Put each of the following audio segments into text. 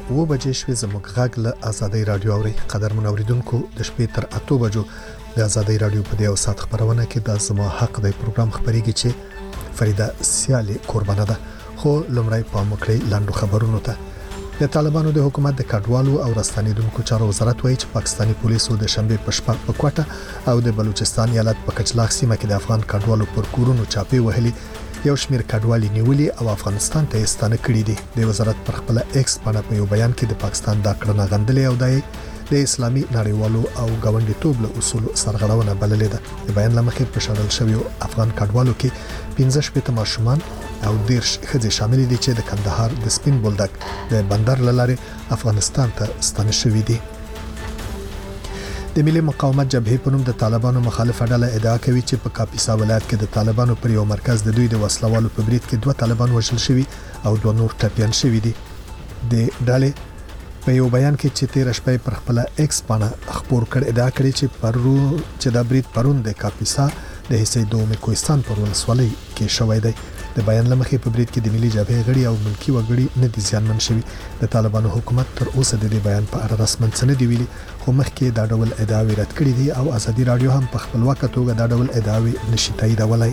و بجې شوې زموږ غږ له آزادۍ رادیو اوري. قدرمن اوریدونکو د شپې تر 8 بجو د آزادۍ رادیو په دیو سات خبرونه کې د زما حق د پروګرام خبريږي چې فریده سیالي قربانه ده. خو لمړی په مکړې لاندو خبرونو ته. د طالبانو د حکومت د کډوالو او راستنیدونکو چارو وزارت وایي چې پاکستاني پولیسو د شنبه په شپه په کوټه او د بلوچستان ایالت په کچلاغ سیمه کې د افغان کډوالو پر کورونو چاپی وهلي یو شمیر کډوالي نیولي او افغانستان ته ستانه کړي دي. د وزارت پر خپل ایکس باندې په یو بیان کې د پاکستان د کړنه غندلې او د اسلامي نړیوالو او ګاونډیتوب له اصول سرغړونه بللې ده. د بیان لمخې په شړل شوی افغان کډوالو کې 15 شپته ماشومان او 10 ښځې شامل دي چې د کندهار د سپین بولدک د بندر لاره افغانستان ته ستانه شوي دي. د ملي مقاومت جبهې په نوم د طالبانو مخالفه ډله ادعا کوي چې په کاپیسا ولایت کې د طالبانو پر یو مرکز د دوی د وسلوالو په برید کې 2 طالبان وژل شوي او 2 نور ټپيان شوي دي. د ډلې په یو بیان کې چې 13 شپې پر خپل ایکس باندې خبر کړ ادعا کړې چې د برید پرون د کاپیسا د حصې دومې کوهستان پر ولسوالۍ کې شوې ده. د بیان لمخې په برید کې د ملي جبهې غړي او ملکی وګړي نه دي زیانمن شوي. د طالبانو حکومت تر اوسه د دې بیان په اړه رسماً څه نه دی ویلي، خو مخکې دا ډول ادعاوې رد کړې دي او آزادي رادیو هم په خپلواکه توګه دا ډول ادعاوې نشي تاییدولای.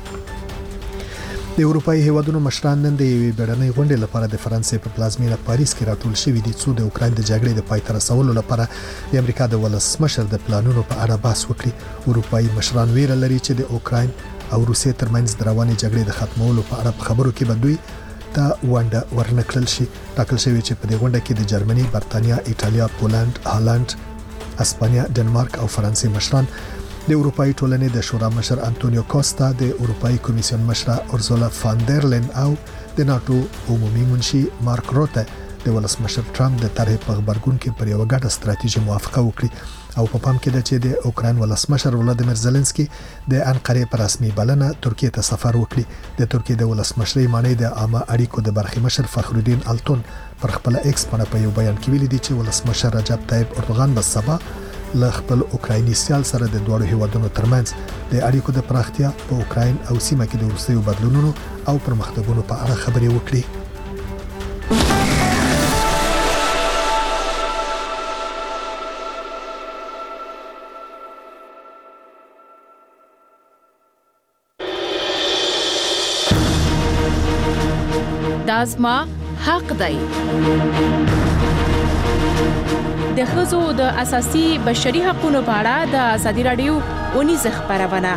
د اروپאי هیوادونو مشران نن د یوې بیړنۍ غونډې لپاره د فرانسې په پلازمینه پاریس کې راټول شوي دي څو د اوکراین د جګړې د پای ته رسولو لپاره د امریکا د ولسمشر د پلانونو په اړه بحث وکړي. اروپאי مشران ویره لري چې د اوکراین او روسیې ترمنځ د روانې جګړې د ختمولو په اړه خبرو کې بدوي ته ونده ورنکړل شي. ټاکل شوی چې په دې غونډه کې د جرمني، برتانیا، ایټالیا، پولند، هالند، اسپانیا، ډنمارک او فرانسې مشران، د اروپאי ټولنې د شورا مشر انټونیو کوستا، د اروپאי کمیسیون مشر اورزولا فاندرلین او د ناتو عمومي منشي مارک روته د ولسمشر ټرمپ د طرح په خبرګون کې پر یو ګډه ستراتیژي موافقه وکړي. او په پام کې ده چې د اوکراین ولسمشر ولادیمیر زيلنسکي د انقره پر رسمي بلنه ترکیه ته سفر وکړي. د ترکیه د ولسمشرۍ معنی د عامه اړیکو د برخې مشر فخرالدین التون پر خپل ایکس باندې په یو بیان کې ویلي دي چې ولسمشر رجب طیب اردوغان به سبا له خپل اوکرایني سیال سره د دوه هیوادونو ترمنځ د اړیکو د پراختیا په اوکراین او سیمه کې د وروستیو بدلونونو او پرمختګونو په اړه خبرې وکړي. دازما حق دی. د ښځو د اساسي بشري حقوقو په اړه د آزادي رادیو اونیز خبرونه.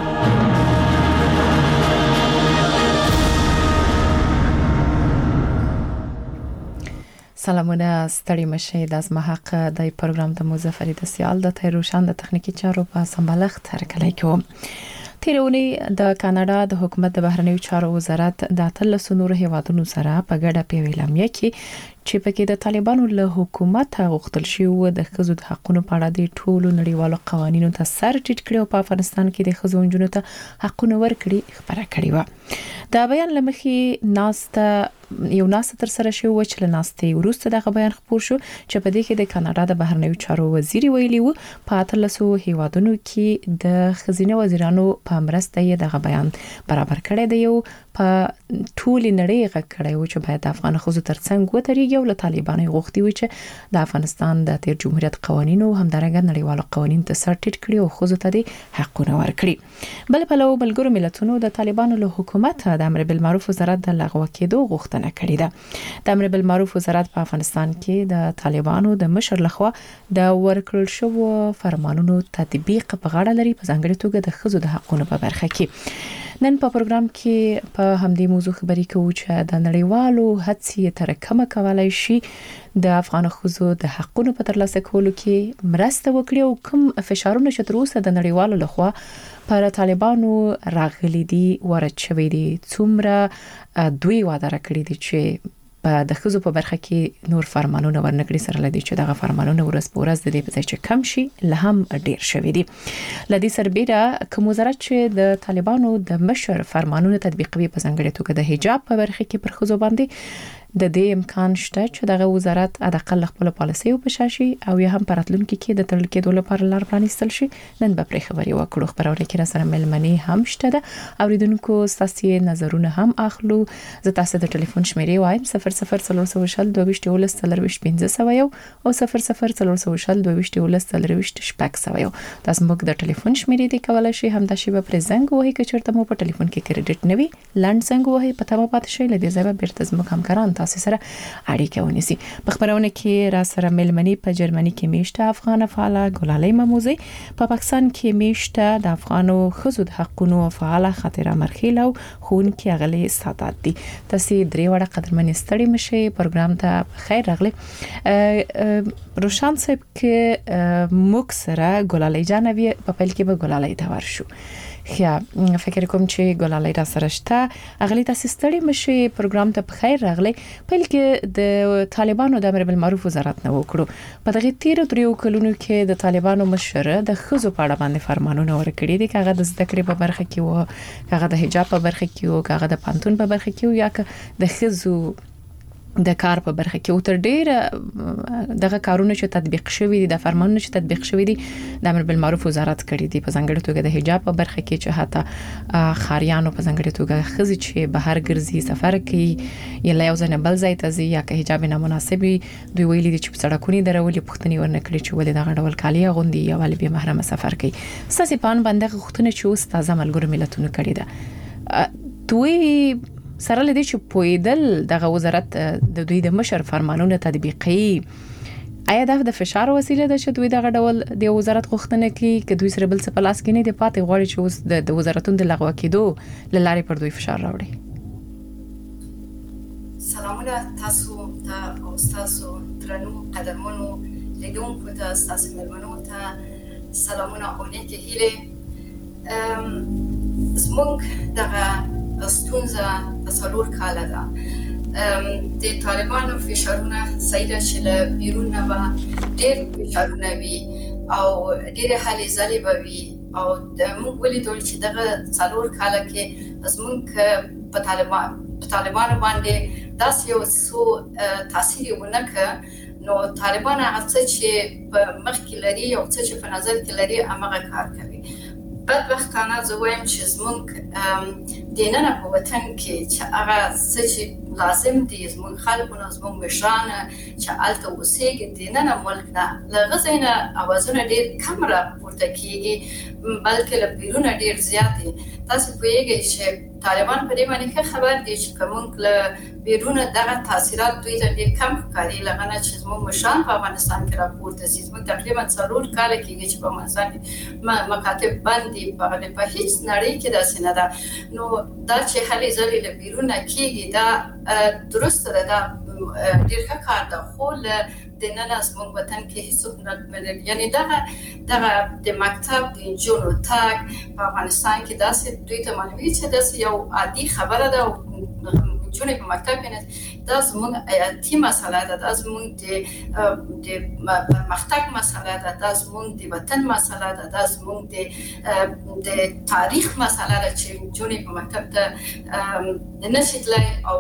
سلامونه ستړي مشه. د ازما حق د پروګرام د مظفر د سیال د تیروشان د تخنیکی چارو په سمبالښت هرکلی کوم. تیرونی د کاناډا د حکومت د بهرنیو چارو وزارت د 13 نورو هیوادونو سره په ګډه په ویلامیا کې چې پکې د طالبانو له حکومت غوښتل شوی د ښځو د حقوقو په اړه د ټولو نړیوالو قوانینو ته سر ټیټ کړي او په افغانستان کې د ښځو جنونو ته حقونه ورکړي خبره کړې و. دا بیان لمخې یو ناسته تر سره شو چې له ناستې وروسته دغه بیان خبر شو چې په دې کې د کاناډا د بهرنیو چارو وزیر ویلي وو په 13 هیوادونو کې د خزینه وزیرانو په مرسته یې دغه بیان برابر کړی دی او په ټول نړۍ غکړی و چې باید افغان خزو ترڅنګ وتريږي او له طالبانو غوښتي و چې د افغانستان د تیر جمهوریت قوانینو همدارنګه نړیوالو قوانینو ته سر ټیټ کړي او خزو ته د حقونه ورکړي. بل په لو ملګرو ملتونو د طالبانو له حکومت د امر بالمعروف وزارت د لغوه کېدو غوښتنه کړې ده. د امر بالمعروف وزارت په افغانستان کې د طالبانو د مشر لخوا د ورکړل شو فرمانونو تطبیق په غاړه لري په ځانګړي توګه د خزو د حقونو په برخه کې. نن په پروګرام کې په همدې موضوع خبرې کوو چې د نړیوالو هڅې تر کومه کولای شي د افغان خزو د حقونو په ترلاسه کولو کې مرسته وکړي او کوم فشارونه چې تر اوسه د نړیوالو لخوا پر طالبانو راغلي دي ورچ شوی دي څومره دوی وعده راکړي دي چې په د خزو په برخه کې نور فرمانونه ورنکړي سره لدی چې دغه فرمانونه ورځ په ورځ د دې په ځای چې کم شي له هم ډیر شوی دي. لدی سربېره کوم وزارت چې د طالبانو د مشر فرمانونه تطبیقوي په ځانګړي توګه د حجاب په برخه کې پر خزو باندې د دې امکان شته چې دغه وزارت ادقل خپل پالیسي په شاشي او یا هم پراتلونکو کې د تړل کېدو لپاره لار پرانیستل شي. نن به پرې خبري وکړو. خبرونه کې را سره ملمنې هم شته ده. اوریدونکو تاسو نظرونه هم اخلو. زه تاسو ته ټلیفون شمیرې وایم 00 22 او 00 تاسو موږ د ټلیفون شمیرې دی کولای شي هم د شی په زنګ وهي چې چرته مو په ټلیفون کې کریډټ نوي لاند څنګه وهي پته ما پات شي لدې ځای به بیرته زموږ همکاران تاسو سره اړیکه ونیسي. په خبرونه کې را سره ملمنې په جرمني کې میشته افغان فعال ګلالۍ مموزي، په پاکستان کې میشته د افغانو خزو د حقونو فعال خاطره مرخیل او خون کې اغلي ساتات دي. تاسو درې وړه قدرمن ستړي مشه پروګرام ته خیر راغلی. روشان صاحب کې موږ سره ګلالۍ جانوي په پیل کې به ګلالۍ ته ورشو. خیا فکر کوم چې ګلالۍ را سره شته. اغلی تاسو ستړي مشه پروګرام ته خیر راغلی. پیل کې د طالبانو د امر بالمعروف وزارت نه وکړو. په دغه 13 کلونو کې د طالبانو مشر د خزو په اړه باندې فرمانونه ورکړي دي. کاغه د زده کړې په برخه کې وو، کاغه د حجاب په برخه کې وو، کاغه د پانتون په برخه کې وو، یا د خزو د کار په برخه کې او تر ډیره دغه کارونه چې تطبیق شوی دي، د فرمانونو چې تطبیق شوی دي د امر بالمعروف وزارت کړی دي. په ځانګړي توګه د حجاب په برخه کې چې حتی خاریانو په ځانګړي توګه خزي چې بهر ګرځي سفر کوي یا یو ځنه بل ځای ته ځي یا که حجاب نامناسبي دوی ویلي دي چې په سړکونو درولې پښتني ورنکړي چې ولې دغه ډول کالی غوندي یا ولې به محرم سفر کوي. ساسي پان باندې غوښتنه چې اوس تازه ملګرو ملتونو کړی ده. دوی سره لدی چې پویدل دغه وزارت د دوی د مشر فرمانونه تطبیقي آیا د فشار وسیله ده چې دوی دغه ډول د وزارت غوښتنه کوي چې دوی سره بل څه پلاس کې نه دی پاتې غواړي چې اوس د وزارتونو د لغوه کېدو لارې پر دوی فشار راوړي. سلامونه تاسو ته او تاسو ترنو قدرمنو لیدونکو ته تاسو ملمنو ته سلامونه او نیکه هیله. زموږ دغه ستونزه تصور کاله ده. د طالبانو فشارونه سیده چې له بیرون نه به ډېر فشارونه وي او ډېرې هلې ځلې به وي او موږ ولیدل چې دغه څلور کاله کې زموږ په طالبانو باندې داسې یو څو تاثیر ونه کړ. نو طالبان هغه څه چې په مخ کې لري او څه چې په نظر کې لري هغه کار کوي. بدبختانه زه وایم چې زموږ د نن په وطن کې چې هغه څه چې لازم دي زموږ خلکونه زموږ مشران چې الته اوسېږي د نن ملک نه لږ زینه اوازونه ډېر کم راپورته کیږي بلکې له بیرونه ډېر زیات دي. تاسو پوهیږئ چې طالبان په دې باندې خبر دي چې کوم له بیرونه دغه تاثیرات دوی ته ډېر کم ښکاري لغنه چې زموږ مشران په افغانستان کې راپورته دي. زموږ تقریبا 4 کال کېږي چې په افغانستان کې مکاتب باندې په هیڅ نړۍ کې داسې نه ده. نو دا چې هلې ځلې له بیرونه کېږي دا درسته ده، دا ډېر ښه کار ده، خو له د نن زموږ وطن کې هیڅ نه بدل. یعنی دغه د مکتب د نجونو تګ په افغانستان کې داسې دوی ته معلومي چې داسې یو عادي خبره ده او جونې په مکتب کې دا زموږ حیاتي مسله ده، دا زموږ د پرمختګ مسله ده، دا زموږ د وطن مسله ده، دا زموږ د تاریخ مسله ده چې جونې په مکتب ته نشي تللی او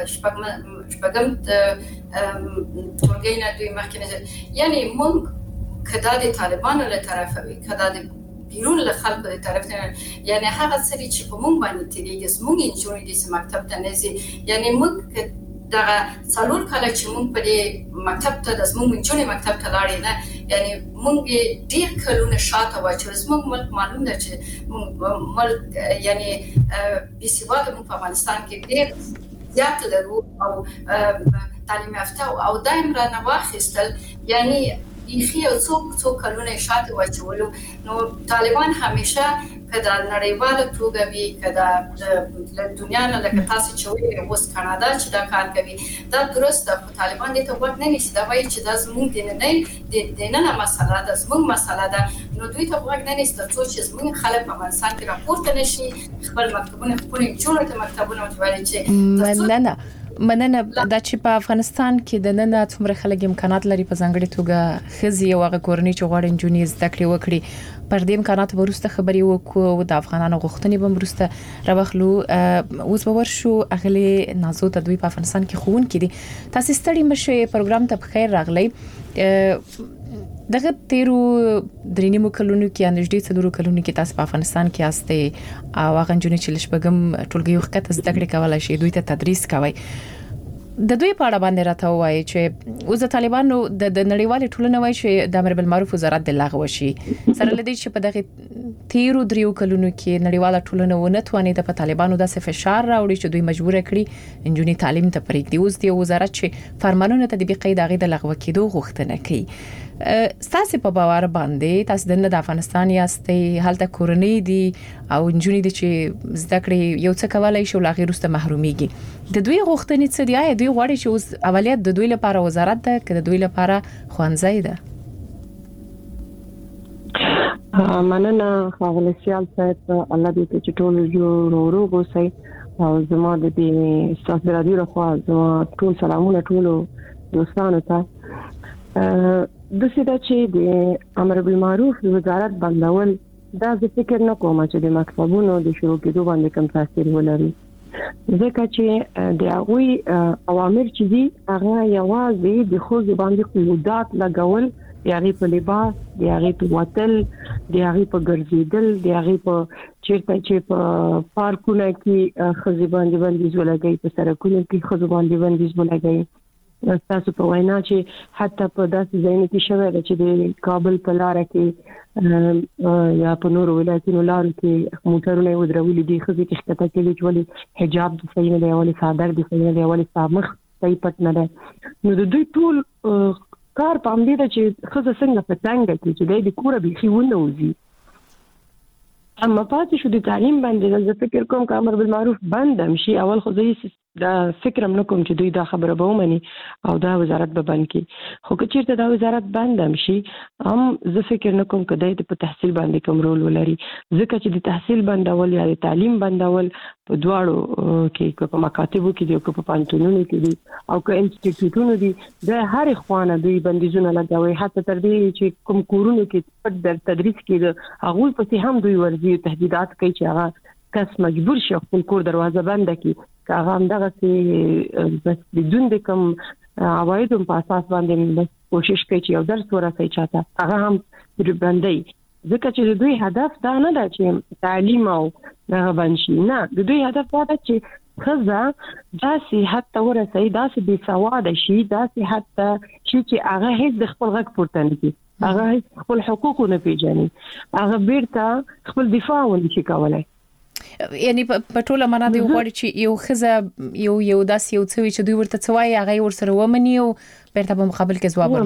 شپږم ټولګی نه دوی مخکې نه. یعنی موږ که دا د طالبانو له طرفه وي که دا د بیرون له خلکو د طرف نه، یعنی هغه څه چې په موږ باندې تیریږي زموږ نجونې دې مکتب ته نه ځي. یعنی موږ دغه 4 کاله چې موږ په دې مکتب ته د زموږ نجونې مکتب ته لاړې نه، یعنی موږ ډېر کلونه شاته واچو. زموږ ملک معلوم ده چې ملک یعنی بې سواده موږ په افغانستان کې ډېر زیات لرو او تعلیم یافته او دایم را نه واخیستل، یعنی بیخي یو څو کلونه شاته واچولو. نو طالبان همیشه که د نړیواله توګه وي که د دنیا نه لکه تاسو چې وایي اوس کاناډا چې دا کار کوي دا درست ده، خو طالبان دې ته غوږ نه نیسي. دا وایي چې دا زموږ د ننه مسله ده، زموږ مسله ده. نو دوی ته غوږ نه نیسي تر څو چې زموږ خلک په افغانستان کې راپورته نشي خپل مکتبونه خپل جوړ ته مکتبونه وایي چې مننه مننه د چې په افغانستان کې د نن څومره خلک امکانات لري په ځانګړي توګه خزي او غورنی چې غواړي انجونی زده کړې وکړي پر دې امکانات ورسته خبري وکړو د افغانانو غوښتنې به ورسته راوخلو اوس به ورشو اغلی نازو ته دوی په افغانستان کې خون کړي تاسو ستړي مشه پروګرام ته بخیر راغلی دغه تیرو درینیمو کلونو کې انځدې څلورو کلونو کې تاسو په افغانستان کې استه او هغه جنونی چې لشبګم ټولګي وخت زده کړې کولای شي دوی ته تدریس کوي د دوی په اړه باندې راته وایي چې اوس د طالبانو د نړیوال ټولنې وایي چې د امر بالمعروف وزارت د لغوه شي سره لدی چې په دغه تیرو دریو کلونو کې نړیوال ټولنه ونه تواني د طالبانو د فشار راوړي چې دوی مجبور کړي انجونی تعلیم ته پرېږدي اوس د وزارت چې فرمانونه تطبیق قید هغه د لغوه کېدو غوښتنه کوي تاسو په باور باندې تاسو د افغانستان یاستئ هلته کورنۍ دي او انجونی دي چې زده کړې یو څه کولای شي لا غیر واست محروميږي د دوی غوښتنې څه دی دوی غواړي چې اوس اولیت د دوی لپاره وزارت ده که د دوی لپاره خوانځي ده مننه خاغلی سیال صاحب الله دې چې ټول جوړ وروغوسي او زما د دې ستاسو رادیو لخوا زما ټول سلامونه ټول دوستانو ته د سیده چې د امر بالمعروف وزارت بندول دا زه فکر نه کوم چې د مکتبونو د شروع کېدو باندې کوم تاثیر ولري ځکه چې د هغه اوامر چې دي هغه یوازې د خو باندې قیودات لګول یاري په لباس د هغه په وتل د هغه په ګرځیدل د هغه په چیرته چې په پارکونو کې خزي باندې ولګي په سرکونو کې خزي باندې ولګي تاسو په وینا چې حتی په داسې ځایونو کې شوی چې د کابل په لار کې یا په نورو ولایتونو لارو کې موټرونه ودرولي دي خو چې ښکته کېږي چې ولې حجاب د صحیح نه دی ولې صادر د صحیح نه دی ولې سامخ صحیح پټ نه دی نو د دوی ټول کار په امر دی چې خزه څنګه په څنګه کې چې د کوره به خيونه وزي اما پاتې شو د تعلیم باندې زه فکر کوم چې امر بالمعروف بندم شي اول خو زه دا فکر هم نکوم چې دوی دا خبره به ومني او دا وزارت به بند کړي خو که چیرته دا وزارت بند هم شي هم زه فکر نکوم چې دوی په تحصیل باندې کوم رول ولري ځکه چې د تحصیل بندول یا د تعلیم بندول په دواړو کې په مکاتبو کې دي او په پانتونونو کې دي او که انسټیټیوټونو دي د هر خوانه دوی بندیزونه لګوي حتی تر دې چې کوم کورونو کې په در تدریس کې هغه په هم دوی ورځي تهدیدات کوي چې هغه کس مجبور شي خپل کور دروازه بند کړي هغه هم دغه چې بس بدون د کوم عوایدو په اساس باندې کوشش کوي چې یو درس ورسوي چاته هغه هم بندي ځکه چې دوی هدف دا نه ده چې تعلیم او دغه بنشي نه د دوی هدف دا ده چې خزه داسې حتی ورسوي داسې بې سواده شي داسې حتی شي چې هغه هیڅ د خپل غږ پورته نه کوي هغه خپل حقوق نه پیژني هغه بیرته خپل دفاع ونشي کولای یعنی په ټوله معنا دی غواړي چې یو خزه یو داس یو څوي چې دوی ورته څوای هغه ورسره ومني او پرته په مقابل کې ځواب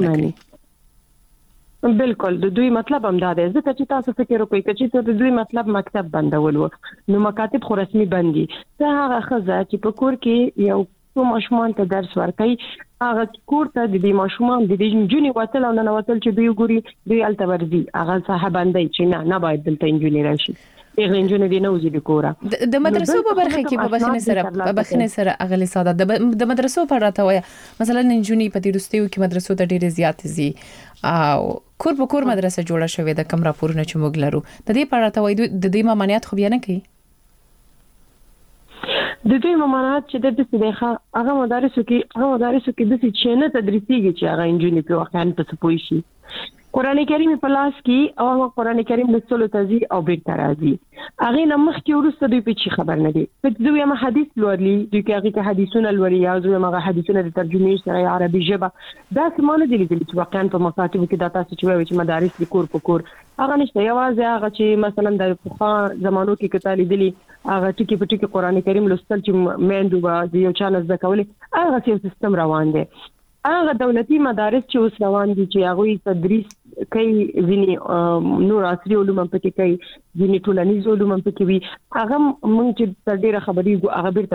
ورنکړي بالکل د دوی مطلب هم دا دی ځکه چې تاسو فکر وکړئ چې د دوی مطلب مکتب بندول نو مکاتب خو رسمي بندي دا هغه خزه چې په کور کې یو څو ماشومان ته درس ورکوي هغه کور ته د دې ماشومان د دې جونی وتل او نه وتل چې دوی ګوري دوی التورزي هغه صاحب باندې چې نه باید دلته انجونی راشي غنجونه دي نو زی کوره د مدرسو په برخه کې په بخنه سره اغلی ساده د مدرسو په راته وای مثلا انجونی په دې رستیو کې مدرسو ته ډېر زیات زی او کور په کور مدرسه جوړه شوې د کم راپورونه چې موږ لرو د دې په راته وای د دې ممانعت خو بیا نه کوي د دې ممانعت چې د دې هغه مدارسو کې د څه نه تدریسيږي چې هغه انجونی په واقعا په پوي شي قران کریم په لاس کې او قران کریم د څلو تزي او بیرته راځي هغه نمخ کې ورسته دوی په چی خبر نه دي چې دوی ما حدیث لوري دوی کې هغه حدیثونه لوري یا دوی ما حدیثونه د ترجمه سره عربي ژبه دا سمونه دي چې واقعا په مکاتب کې دا تاسو چې وایي چې مدارس د کور په کور هغه نشته یوازې هغه چې مثلا د پخوا زمانو کې کتالي دي هغه ټکی په ټکی قران کریم لوستل چې میندو به یو چانس د کولې هغه سیستم روان دي هغه دولتي مدارس چې اوس روان دي چې هغه تدریس کوي ځینی نور عصري علوم په کې کوي ځینی ټولنیز علوم په کې وي هغه مونږ چې ډېر خبرې هغه بیرته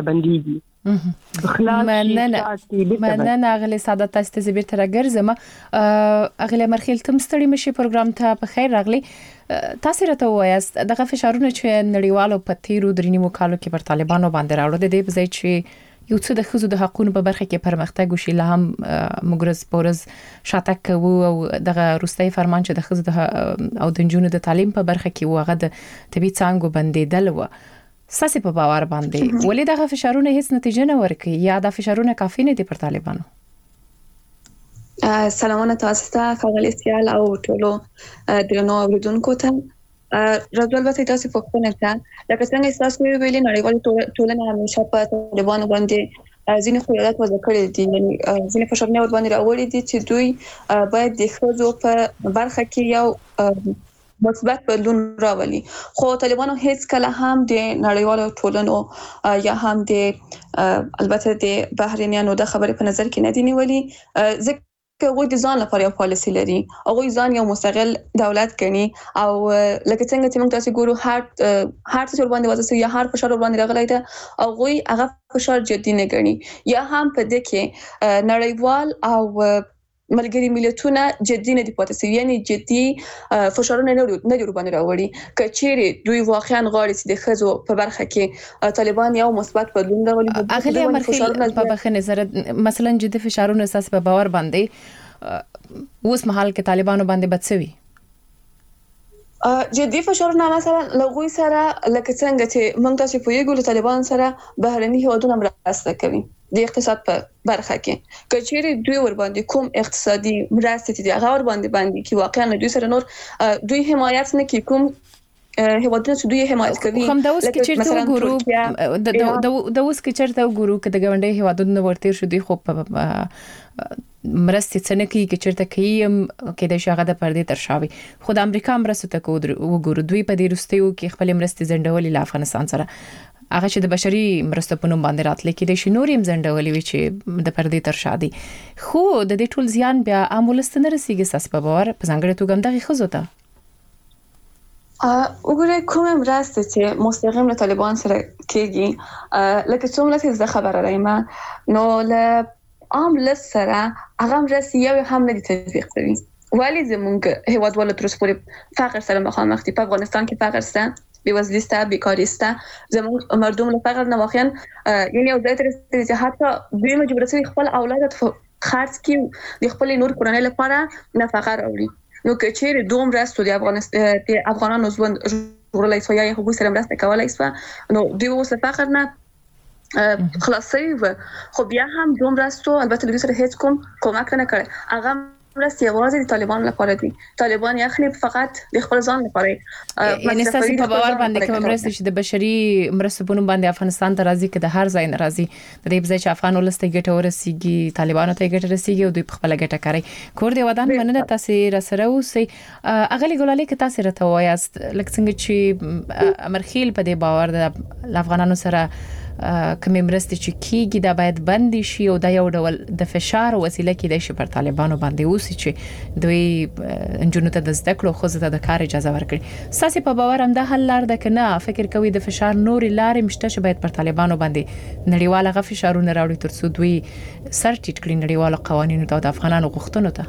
بنديږي مننه اغلی ساده تاسو ته بیرته راګرځم اغلی مرخیل تم ستړي مشي پروګرام ته په خیر راغلی تاسو راته وایاست دغه فشارونه چې نړیوالو په تیرو درینیمو کالو کې پر طالبانو باندې راوړل دي په ځای چې یو څه د خزو د حقوقو په برخه کې پرمختګ وشي لا هم مګرز پورز شاته کوو او دغه روستي فرمان چې د خزو او د جنونو د تعلیم په برخه کې وغه د طبي څانګو بندیدل و ساسي په باور باندې ولې دغه فشارونه هیڅ نتیجه نه ورکړي یا د فشارونه کافي نه دي پر طالبانو. سلامونه تاسو ته خغلی سیال او ټولو درنو اوریدونکو ته راځو البته تاسو په خپل نه لکه څنګه تاسو ویلي نړیوال ټولنه همیشه په طالبانو باندې ځینې خیالات وضع کړی دي یعنی ځینې فشارونه ور باندې راوړي دي چې دوی باید د خزو په برخه کې یو مثبت بدلون راولي خو طالبانو هیڅ کله هم د نړیوالو ټولنو یا هم د البته د بهرنیانو د خبرې په نظر کې نه دي نیولي ځکه هغوی د ځان لپاره یو پالیسی لري هغوی ځان یو مستقل دولت ګڼي او لکه څنګه چې موږ تاسو ګورو هر څه ور باندې وځي یا هر فشار ور باندې راغلی دا هغوی هغه فشار جدي نه ګڼي یا هم په دې کې نړیوال او ملګری ملتونه جدي نه دي پاتې شوی یعنی جدي فشارونه نه ور باندې راوړي کچېره دوی واقعا غواړي چې د خزو په برخه کې طالبان یو مثبت بدلون راولي اغلی مرخیل په بخنه سره مثلا جدي فشارونه اساس په باور باندې اوس مهال کې طالبانو باندې بدسوي جدي فشارونه مثلا لغوي سره لکه څنګه چې موږ تاسو په یو ګل طالبان سره بهرني هیوادونه مرسته کوي د اقتصاد په برخه کې کچېره دوی ور باندې کوم اقتصادي مرسته دي هغه ور باندې کې واقعا دوی سره نور دوی حمایت نه کوي کوم هیوادونه چې دوی حمایت کوي کوم د اوس کې چیرته وګورو د اوس کې چیرته وګورو چې د ګوندې هیوادونه ورته شو دوی خو مرستې څنګه کوي چې چیرته کوي کې د شاغه د پردې تر شاوي خو د امریکا مرسته ته وګورو دوی په دې رستیو کې خپل مرستې زندولې له افغانستان سره هغه چې د بشري مرستو په نوم باندې راتلې کې د شنوریم زندولې وی چې د پردې تر شادي خو د دې ټول زیان بیا امولست نه رسیږي ساس په باور په ځانګړي توګه هم دغه خزو ته وګورئ کوم مرسته چې مستقیم له طالبان سره کېږي لکه څومره چې خبره رایم نو له عام لسره هغه مرسته یو هم نه تطبیق کوي ولی زمونږ هیواد ولې تر اوسه پورې فقر سره مخامخ دي په افغانستان کې فقر سته بیوزلی سته بیکاری سته زمونږ مردم له فقر نه واقعا یعنی او د تر چې حتی دوی مجبور شي خپل اولاد خرڅ کړي د خپل نور کورنۍ لپاره نفقه راوړي نو کچېره دوم راستو د افغانانو ژوند ژغورلای شو یا هغوی سره مرسته کولای شو نو دوی اوس فقر نه خلاصي خو بیا هم دوم راستو البته دوی سره هیڅ کوم کومک نه کړي هغه مرسته یوازې د طالبان لپاره دي طالبان یخني فقط د خپل ځان لپاره یعنی تاسو په باور باندې کوم مرسته چې د بشري مرسته په نوم باندې افغانستان ته راځي کې د هر ځای ناراضي د دې ځای چې افغان ولسته ګټه ورسیږي طالبانو ته ګټه رسیږي او دوی په خپل ګټه کوي کور دی ودان مننه تاسو را سره اوسئ اغلی ګولالي کې تاسو راته وایاست لکه څنګه چې امرخیل په دې باور د افغانانو سره کوم مرسته چې کیږي دا باید بند شي او دا یو ډول د فشار وسیله کېدای شي پر طالبانو باندې اوسي چې دوی انجونو ته د زده کړو خو زه د کار اجازه ورکړي ساسي په باور هم د حل لار ده کنه فکر کوي د فشار نور لارې مشته چې باید پر طالبانو باندې نړیواله غو فشارونه راوړي ترڅو دوی سر ټیټ کړي نړیواله قوانینو ته د افغانانو غوښتنو ته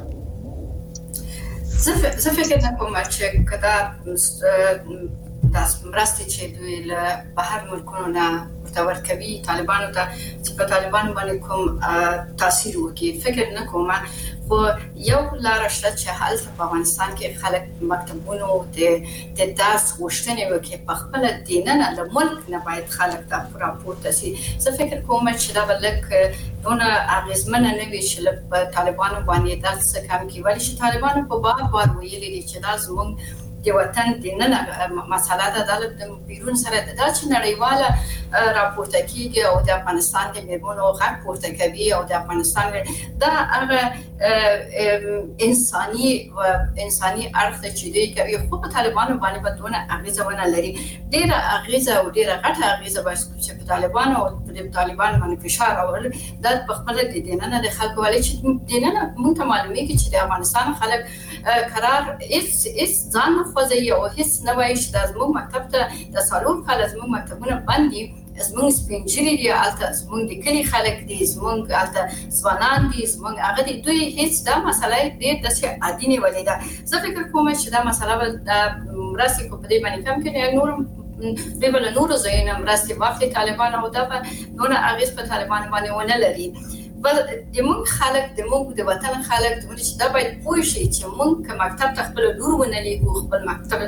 زه فکر نه کوم چې کدا تاسو مرستې چې دوی له بهر ملکونو نه ورته کوي طالبانو ته چې په طالبانو باندې کوم تاثیر وکړي فکر نه کوم خو یو لار شته چې حالت په افغانستان کې خلک مکتبونو د داس غوښتنې وکړي په خپل دیننه له ملک نه باید خلک دا راپورته شي زه فکر کوم چې دا بلک دونه اغیزمنه نه وي چې په طالبانو باندې داس کم کې ولی چې طالبانو په بار ویلي دي چې دا زموږ د وطن د نن مساله د بیرون سره د چې نړیواله راپورته کیږي او د افغانستان د میرمنو حق پورته کوي او د افغانستان د هغه انساني اړخ چې دوی کوي خو په طالبانو باندې په دونه اغیزه ونه لري ډیره اغیزه او ډیره غټه اغیزه باید چې په طالبانو او په طالبان باندې فشار اورل د خپل د دیننه د خلکو ولې چې دیننه مونږ ته معلومه کی چې د افغانستان خلک قرار اس ځان خوځي او هیڅ نه وایي چې د زموږ مکتب ته د سالون کال زموږ مکتبونه باندې زموږ سپینچري دي البته زموږ د کلی خلک دي زموږ البته ځوانان دي زموږ هغه دي دوی هیڅ دا مسله دې د څه عادي نه ولیدا زه فکر کوم چې دا مسله د مرسته کو په دې باندې کم کړي نور د بل نور زینم راستي واخلي طالبان او دا نو نه اغیز په طالبان باندې ونه لري بل د مونږ خلک د مونږ د وطن خلک د چې دا باید پوه شي چې مونږ که مکتب ته خپل لور ونه لیږو خپل مکتب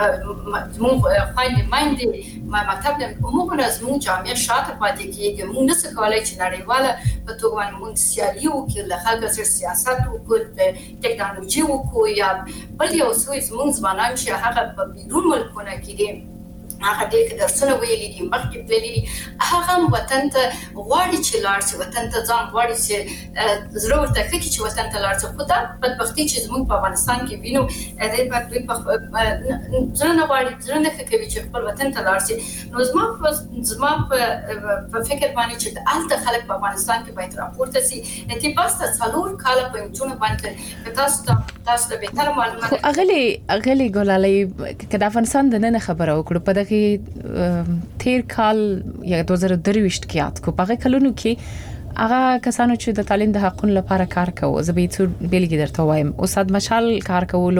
مونږ خوایندې میندې مکتب نه مونږ نه زموږ جامعه شاته پاتې کېږي مونږ نشو کولی چې نړیواله په توګه باندې مونږ سیالي وکړو له خلکو سره سیاست وکړو ټکنالوژي وکړو یا بل یو څه زموږ ځوانان چې هغه په بیرون ملکونه کې دي هغه دې درسونه ویلي دي مخکې تللي دي هغه وطن ته غواړي چې لاړ شي وطن ته ځان غواړي چې زړه ورته ښکي چې وطن ته لاړ شي خو دا بدبختي چې زموږ په افغانستان کې وینو دوی په زړه نه غواړي زړه نه ښه کوي چې خپل وطن ته لاړ شي نو زما په فکر باندې چې هلته خلک په افغانستان کې باید راپورته شي اتباس ته 4 کاله په انټونه باندې تاسو ته به تر معلومات اغلی ګلالي که د افغانستان د نن خبره وکړو په کې تیر کال یا 2023 کې یاد کو په کلونو کې هغه کسانو چې د تعلیم د حقونو لپاره کار کوي زبېڅ بیلګې درته وایم استاد مشال کار کولو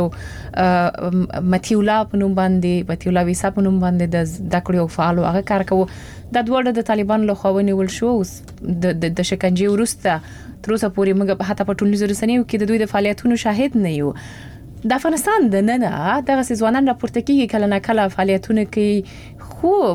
متیولا په نوم باندې متیولا ویسا په نوم باندې د دکړو فعال هغه کار کوي د دوړه د طالبان له خوونی ول شو د شکنجه ورسته تر اوسه پورې موږ حتی په ټولنیزو رسنیو کې د دوی د فعالیتونو شاهد نه یو د افغانستان د نن دغه ځوانان راپورته کیږي کله نه کله فعالیتونه کوي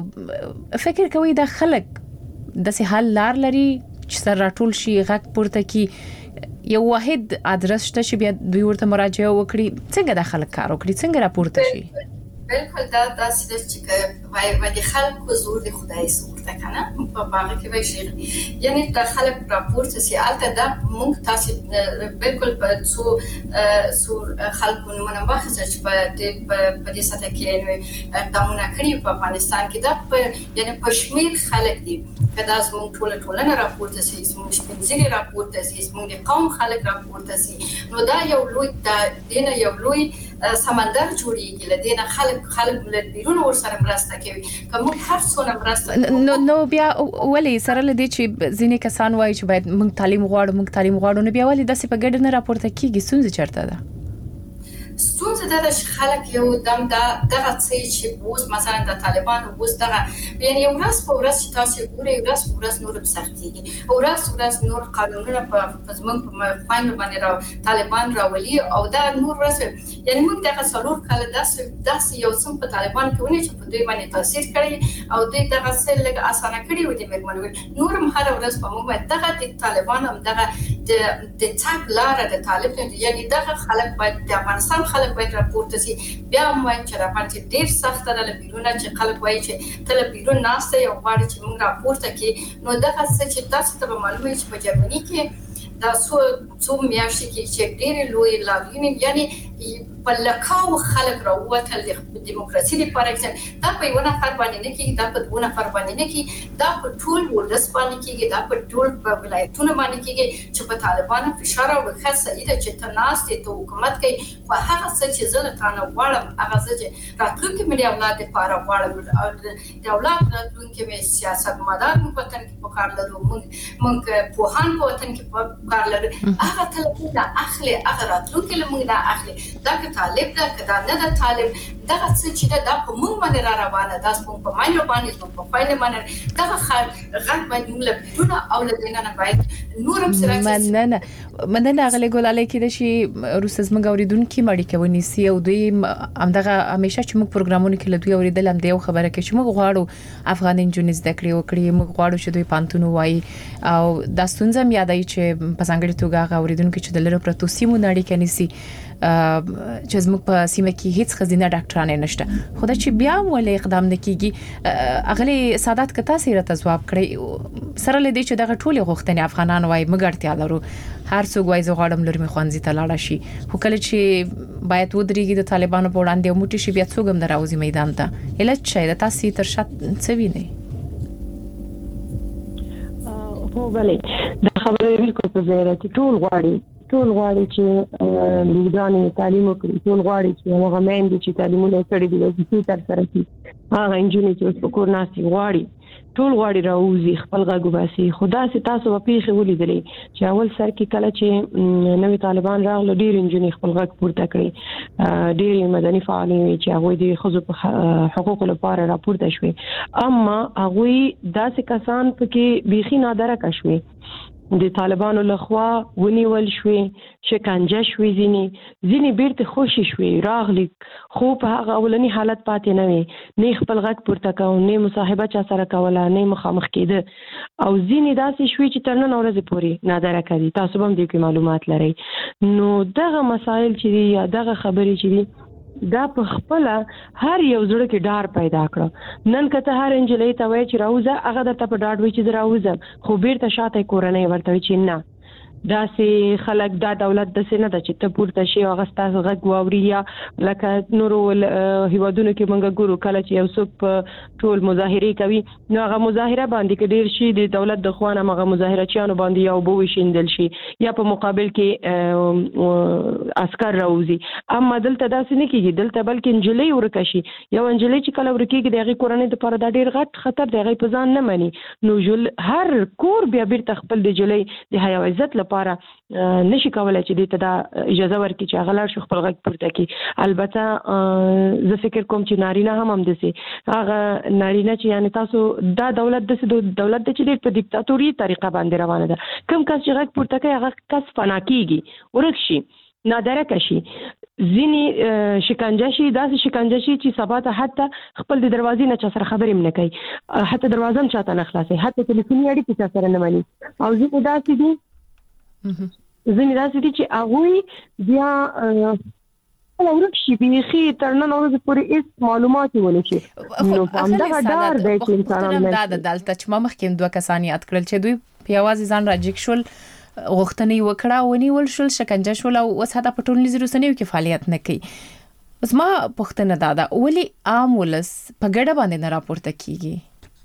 خو فکر کوي د خلک د سهال لار لري چې سر راټول شي غږ پورته کی یو واحد ادرس شته چې بیا دوی ورته مراجعه وکړي څنګه د خلک کار وکړي څنګه راپورته شي بالکل دا داسې چې وای د خلکو زور د خدای زور ده کنه په باغ کې وای شي یعنی د خلک راپورته سي البته دا موږ تاسو بالکل په څو خلکو نومونه واخیستل چې په دې سطح کې دمونه کړی په افغانستان کې دا یعنی پښمیر خلک دي کدا زموږ ټولنه راپورته سي زموږ شپږ راپورته سي زموږ قوم خلک راپورته سي نو دا یو لوی دینه یو لوی سمندر جوړیږي لدينا خلک له بیرون ور سره مرسته کوي کوم هر څونه مرسته نو بیا ولې سره لدی چې ځینې کسان وایي چې باید موږ تعلیم غواړو نو بیا ولې داسې په ګډه نه راپورته کیږي ستونزه چرته ده ستونزه دا چې خلک یو دم دغه څه چې اوس مثلا د طالبان اوس دغه یعنی یو ورځ په ورځ چې تاسو ګورئ ورځ په ورځ نور سختيږي او ورځ نور قانونونه په زمونږ په پاین باندې طالبان راولي او دا نور ورځ یعنی موږ دغه څلور کال داسې یو څه په طالبان کې ونی چې په دوی باندې تاثیر کړی او دوی دغه څه لږ اسانه کړی و دي مرمنوي نور هم هر ورځ په موږ دغه د طالبان هم دغه د تاګ لار د طالب یعنی دغه خلک باید د افغانستان خلک باید راپورته سي بیا موږ چې راپورته ډیر سخت ده له بیرونه چې خلک وایي چې تل بیرون ناشته یو غواړي چې موږ راپورته کې نو دغه څه چې تاسو ته معلومه چې په جرمني کې دا څو میاشتې کې چې ډېر لوی لاګین یعنی په لکاو خلک راووتل د دیموکراسي لپاره چې دا په یو نفر باندې نه کېږي دا په دوه نفر باندې نه کېږي دا په ټول ولس باندې کېږي دا په ټول په ولایتونو باندې کېږي چې په طالبانو فشار او خاصه ایده چې تناست ته حکومت کوي خو هغه څه چې زه ترانه غواړم هغه چې راتلونکي ملي اولاد لپاره غواړم د اولاد راتلونکي مې سیاست مدار په وطن کې په کار لرو موږ په هان په وطن کې په کار لرو هغه طالبان دا اخلي هغه راتلونکي لمونږ دا اخلي دا طالب دا کدا نه دا طالب دغه څه چې دا په موږ باندې را روانه دا په ماینو باندې په فایل باندې دغه غږ باندې موږ له ټول اولادینه نه باید نورم سره مننه غلې ګلالي کې د شي روسز موږ اوریدونکو مړی کوي سی او دوی همدغه همیشه چې موږ پروګرامونه کې لدوی اوریدل هم دی خبره کې چې موږ غواړو افغان انجونیز د کړی وکړي موږ غواړو چې دوی پانتونو وای او د ستونزم یادای چې په څنګه توګه اوریدونکو چې د لره پروتو سیمو نړۍ کې نسی چې زموږ په سیمه کې هیڅ خزینه ډاکټرانه نشته خدای چې بیا ولې اقدام نکېږي اغلی سادات کته سره تجواب کړی سره لدی چې دغه ټولې غوښتنې افغانان وای مګړتیا لرو هر څوک وای زه غواړم لرمي خوانځي ته لاړ شي خو کله چې باید ودرېږي د طالبانو په وړاندې او موټی شي بیا څوک هم دراوځي میدان ته اله چې د تاسو تر شات څه ویني هو بلې دا خبره بالکل په ځای راځي ټول غواړي چې لیدانې تعلیم وکړي ټول غواړي چې هغه مېندې چې تعلیمونه کړي دي د تر سره کړي هغه انجونې چې په کور ناسي غواړي ټول غواړي راوځي خپل غږ وباسي. خدا سي تاسو په پیښه ولیدلې چې اول سر کې کله چې نوې طالبان راغله ډېر انجونې خپل غږ پورته کړي، ډېر مدني فعالین چې هغه د ښځو په حقوقو لپاره راپورته شوي، اما هغه داسې کسان پکې بيخي نادرکه شوي د طالبانو لخوا ونیول شوي، شکنجه شوي، ځینې بیرته خوشي شوي راغلي، خو په هغه اولنی حالت پاتې نه وي، نه خپل غږ پورته کوي، نه مصاحبه چا سره کوله، نه مخامخ کېده، او ځینې داسې شوي چې تر نن ورځې پورې نادرکه دي. تاسو هم دې کې معلومات لرئ. نو دغه مسایل چې دي یا دغه خبرې چې دي دا په خپل هر یو زړه کې ډار پیدا کړ. نن کته هر انجلۍ ته وای چې راوځه، هغه درته په ډاډ وای چې راوځم، خو بیرته شاته کورنۍ ورته وای چې نه، دا سي خلک دا دولت د سینه د چې ته پورته شي او غستاس غږ واوري، یا لکه نورو هیوادونو کې مونږ ګورو کله چې یو څوک ټول مظاهره کوي نو هغه مظاهره باندې کې ډیر شي د دولت د خوانه هغه مظاهرچیانو باندې یو بو وشیندل شي یا په مقابل کې عسكر راوځي. اما دلته داسې نه کیږي، دلته بلکې انجلۍ ورکه شي، یو انجلۍ چې کله ورکیږي دغه کورنۍ لپاره دا ډیر غټ خطر دی، هغه په ځان نه مني. نو هر کور بیا بیرته خپل د جلۍ د حیا عزت لپاره نشي کولای چې دې ته دا اجازه ورکړي چې هغه لاړ شي خپل غږ پورته کړي. البته زه فکر کوم چې نارینه هم دسي، هغه نارینه چې یعنی تاسو دا دولت د چې په دیکتاتوري طریقه باندې روانه ده، کوم کس چې غږ پورته کوي هغه کس فنا کیږي، ورک شي، نادرکه شي، ځینې شکنجه شي، داسې شکنجه شي چې سبا ته حتی خپل د دروازې نه چا سره خبرې هم نه کوي، حتی دروازه هم چاته نه خلاصي، حتی ټلیفوني اړیکې چا سره نه مني. او ځینې داسې دي چې هغه بیا ورک شي بيخي تر نن ورځې پورې هیڅ معلومات ونه شي. نو همدغه ډار دی چې انسانان دا د دلته چې ما مخکې دوه کسان یاد کړل چې دوی په یوازې ځان راجګ شول، غوښتنې وکړه، ونیول شول، شکنجه شول او اوس حتی په ټولنیزو رسنیو کې فعالیت نه کوي. اوس ما پوښتنه دا ولې عام ولس په ګډه باندې نه راپورته کیږي؟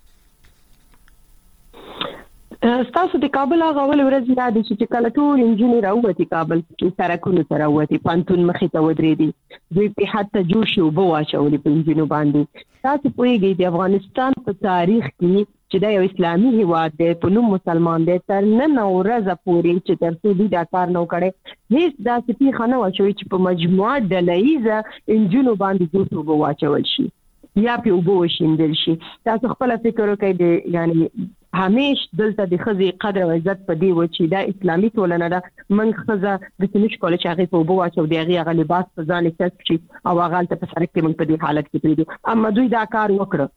ستاسو د کابل هغه ول ورځ یاد شي چې کله ټول انجینر راووتي کابل کې سرکونو سره راووتي، پانتون مخې ته ودرېدي، دوی په حتی جوش او بواچولې په انجینو باندې. تاسو پوهیږئ د افغانستان په تاریخ کې چې دا یو اسلامي هیواد دی، په نوم مسلمان دی، تر نن ورځې پورې چې تر څو دوی دا کار نه کړي هیڅ داسې پیښه نه وشوي چې په مجموعه ډلهییزه انجینو باندې جوش او بواچول شي یا په اوبو وشیندل شي. تاسو خپل فکر وکړئ، یعنی همیش دلته د خزي قدر او عزت په دی و چې دا اسلامي ټولنه ده، منځ خزه د سنش کول چې هغه په اوبو واچو دی هغه لباس په ځان کې شي او هغه ته په سرک کې موږ په دې حالت کې پریدو. اما دوی دا کار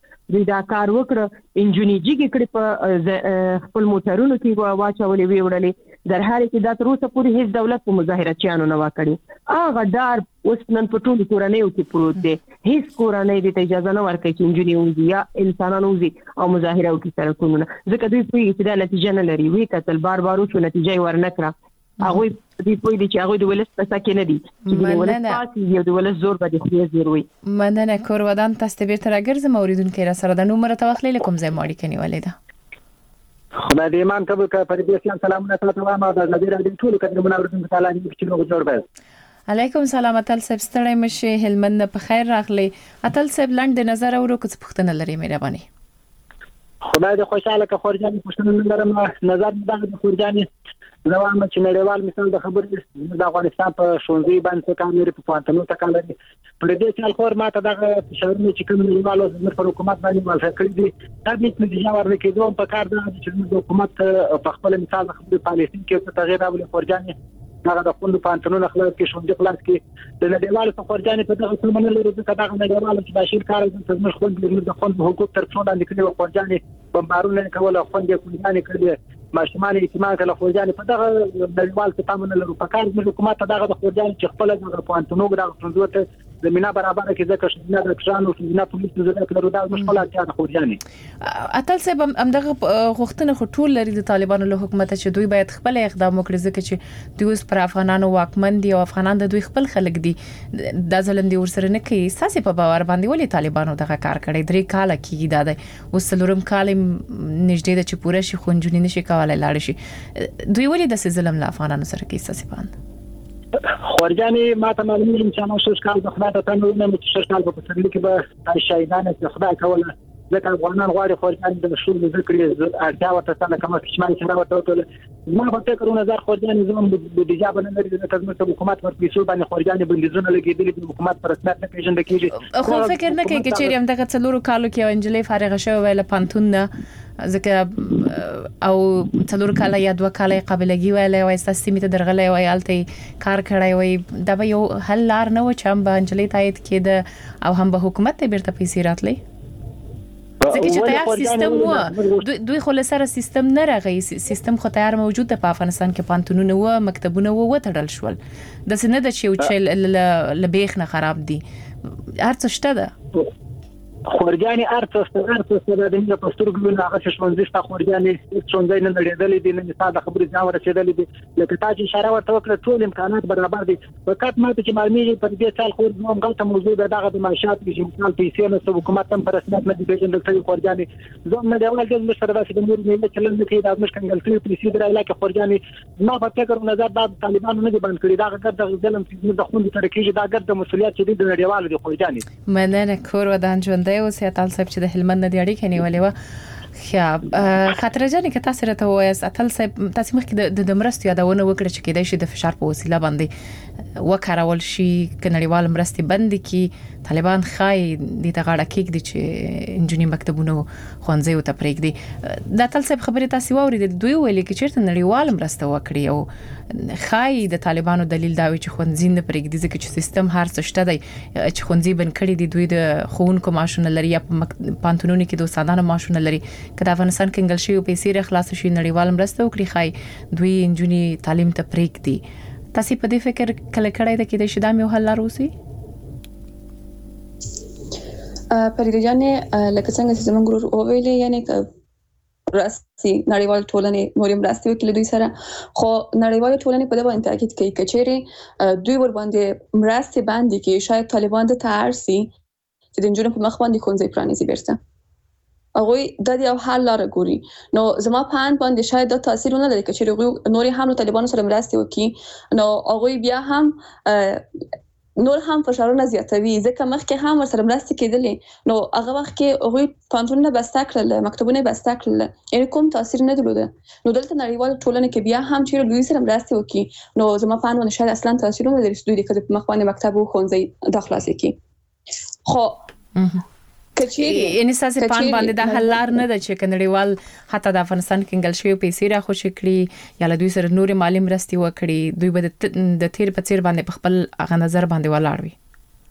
وکړه، انجونی جګی کړي په خپل موټرونو کې واچولې ویوړلې، در حال کې دا تر اوسه پورې هیڅ دولت په مظاهرچیانو نه وکړي. هغه ډار اوس نن په ټولو کورنیو کې پروت دی، هیڅ کورنۍ دې اجازه نه ورکړي چې انجونی وځي یا انسانانو وځي او مظاهره وکړي سرکونو، ځکه دوی پوهیږي چې دا نتیجه نه لري. وی کتل بار وشو نتیجه یې ورنکړه، هغه دې پوهیږي چې هغه د ولس په سکه نه دي، چې د ولس پاتې یو د ولس زور به خو زیر وي. مننه کور ودان تاسو به تر اگرزم اوریدونکو را سره د نومره توخلی کوم ځای ماړی کني ولیدا. خدای دې ایمان قبول کړه. پر دې اسلام سلامونه تاسو ما د نبی رضی ټول کډه مناورتون تعالی دې چې نو جوړ به. علیکم سلام اتل صاحب، ستړی مشه، هلمند په خیر راغلی. اتل صاحب لاندې نظر اورو که څه پوښتنه لري مهرباني. خدای دې خوشاله که خورجاني پښتون لرم. نظر د خورجاني زوام چې نړیوال مثال د خبرې د افغانستان په شونځي باندې کامیري په پانتنو ته لري. پر دې چې خور ماته دغه شاورونه چې کوم نړیوالو د حکومت باندې موافقه کړې دي، دا د نتیجه ورکړي په کار ده چې د حکومت په خپل مثال د خپل پالیسي کې تغیر راولي. خورجاني هغه د خپل پانتنو خلاص کې شونځي خلاص کې د نړیوالو څخه خورجاني په دغه څه باندې لري چې دغه نړیوالو چې بشیر کار د زموږ خپل د خپل حقوق تر څو باندې کړي. خورجاني بمبارونه کول او خوندې کولانه کړي، ماشومان اعتماد کله خورجاني په دغه نړیوال څه تامن لري. په کار د حکومت دغه د خورجاني چې خپل د پانتنو غراغ څنګه زمينه برابر کې ځکه چې نه د کښانو چې نه پولیس زده کړو دا مشکله ده خورجاني. اتل صاحب هم دغه غوښتنه خټول لري د طالبانو له حکومت چې دوی باید خپل اقدام وکړي، ځکه چې دوی اوس پر افغانانو واکمن دي او افغانان د دوی خپل خلک دي، دا ظلم دی ورسره نه کوي. ساسي په باور باندې ولې طالبانو دغه کار کړی؟ 3 کال کېږي دا دی، اوس څلورم کال نږدې د چې پوره شي خونجونی نشي کولای لاړ شي. دوی ولې د ظلم له افغانانو سره کوي؟ ساسي باندې خورجاني ماته معلومه چې نو 6 کال د خدای ته تنو نه چې 6 کال په پسرلي کې به شهیدان د خدای کوله ځکه افغانان غواړي خورجان د شول ذکر اړتیا ورته څنګه کومه اجتماعي شرایط ورته ما په فکر نظر خورجان زموږ د دیجاب نه لري د خدمت حکومت پر پیسو باندې خورجان بندیزونه لګیدلي د حکومت پر رسمیت نه پیژندل کیږي خو فکر نه کوي چې چیرې هم دغه څلورو کالو کې انجلې فارغه شوه ویله پانتون نه ځکه او څلور کاله یا دوه کاله قابلګي ویله او تاسو سیمه درغله وای الته کار کړای وای دا به یو حل لار نه و چې هم به انجلې تایید کېده او هم به حکومت ته بیرته پیسې راتلې ځکه چې تیار سیستم و دوی خو له سره سیستم نه راغی سیستم خو تیار موجود ده په افغانستان کې پانتونونه و مکتبونه و وتړل شول د سینه د چې لبیخ نه خراب دي هر څه شته ده خورجاني ارڅ د دې په سترګو نه هغه شونځي شته خورجاني شونځي نه لريدلې دي نه مثال د خبرې ځاو رسیدلې دي لکه تاسو اشاره ورته وکړه ټول امکانات برابر دي فقط ماته چې معلومي پر دې څال خور نوم غلطه موضوع ده دغه د معاشات کې امکان پیسې نه حکومت هم پر رسمیت نه دي پیژندل شوی خورجاني زم نه دیوال کې مشر راشد د مور نه چلن کې د مش کنګل کې پیسې درای لکه خورجاني ما په فکر نظر د طالبانو نه دي بند کړی دا د ظلم چې د خوند تر کې دا ګرد مسولیت چې د نړیوالو د خورجاني مننه کور ودان ژوند دی او سیاتل صاحب چې د هلمند نه دی اړیکه نیولې و خیا خاطر جانې که تاسو راته وایاست اتل صاحب تاسو مخکې د مرستو یادونه وکړه چې کېدای شي د فشار په وسیله باندې وکړول شي کنړیوال مرستي بند کی طالبان خای د تغاړه کېک دي چې انجنیری مکتبونو خوانځي ته پرېږدي د اتل صاحب خبره تاسو واورید دوی ویل کې چیرته نړیوال مرسته وکړي او خای د طالبانو دلیل دا وی چې خوانځي نه پرېږدي ځکه چې سیستم هر څه شته دی چې خوانځي بن کړي دي دوی د خوونکو ماشونه لري یا پانتونونو کې د استادانو ماشونه لري کله افغانستان کې انګل شي او پیسې رخلاص شي نړیوال مرسته وکړي خای دوی انجنیری تعلیم ته پرېږدي تاسو په دې فکر کله کړی د کې د شدام یو حل لروسي پرې جانې لکه څنګه چې زمونږ ګروپ او ویلې یعنی راسي نړیوال ټولنې نورم راستي وکړي دوی سره خو نړیوال ټولنې په دې باندې تاکید کوي کچېره دوی ور باندې مرستي باندې کې شاید طالبان د تارسي چې د جنونو په مخ باندې کونځي پرانیزي بیرته هغه د یو حل لاره ګوري نو زما په ان باندې شاید د تاثیر نه لري کچېره نوري هم طالبان سره مرستي وکړي نو هغه بیا هم نور هم فشارونه زیاتوي ځکه مخکې هم ورسره مرستې کېدلې نو هغه وخت کې هغه پانتونونه بسته کړل مکتبونه بسته کړل یعنی کوم تاثیر نه درلوده نو دلته نړیوال ټولنه کې بیا هم چې دوی سره مرستې وکړي نو زما په اند شاید اصلا تاثیر نه لري دوی د مخ باندې مکتب او ښوونځي داخلاص کړي خو یعنی ساسه پان باندې د حل لار نه ده چې کنړیوال حتی د افغانستان کې انګل شوی پیسې را خوش کړي یا له دوی سره نور مالی مرستي وکړي دوی به د تیر په تیر باندې په خپل هغه نظر باندې ولاړ وي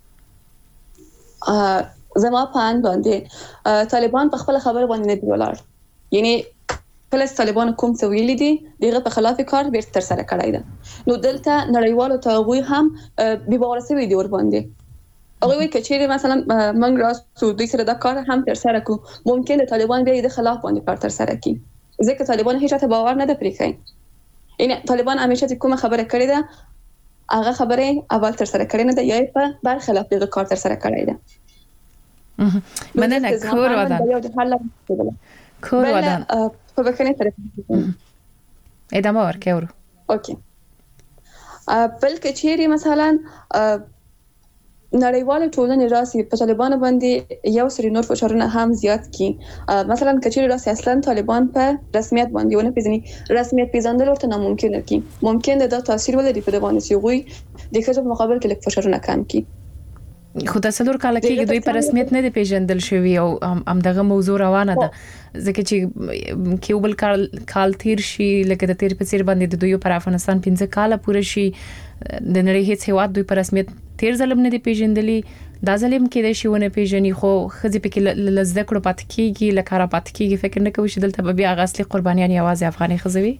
زما پان باندې طالبان په خپل خبره باندې نه دی ولاړ یعنی کله طالبان کوم څه ویلي دي دغه په خلاف کار بیرته تر سره کړی ده نو دلته نړیوالو ته غوي هم به باور سوي دی ور باندې هغه وی کچېره مثلا موږ راځو دوی سره دا کار هم تر سره کو ممکن د طالبان به د خلاف باندې کار تر سره کړي ځکه طالبان هیڅ ته باور نه ده پرې کوي یعنی طالبان همیشه کومه خبره کړې ده هغه خبره اول تر سره کړې نه ده یا په بر خلاف د کار تر سره کړی ده مننه کور ودان کور ودان په بکنه طرف ادامه ورکړو اوکې بل کچېره مثلا نړیواله ټولنې راسي په طالبانو باندې یو سری نور فشارونه هم زیات کی مثلا کچېره راسي اصلا طالبان په رسمیت باندې ونه پیژني رسمیت پیژندل ورته ناممکن کی ممکن ده تاثیر ولري په باندې چې غوي د خځو په مقابل کې لیک فشارونه کم کی خو د څلور کال کې دوی په رسمیت نه دی پیژندل شوی او هم دغه موضوع روانه ده ځکه چې کیوبل کال تیر شي لکه د تیر په سیر باندې د دوی پر افغانستان 15 کال پوره شي د نړۍ هیڅ هیواد دوی پر رسمیت تیر ظلم نه دی پیژندلی دا ظلم کې د شیونه پیژني خو خځې پکې لزده کړو پات کیږي لکه را پات کیږي فکر نه کوي چې دلته بیا غاصلي قربانيان یوازې افغاني خزوي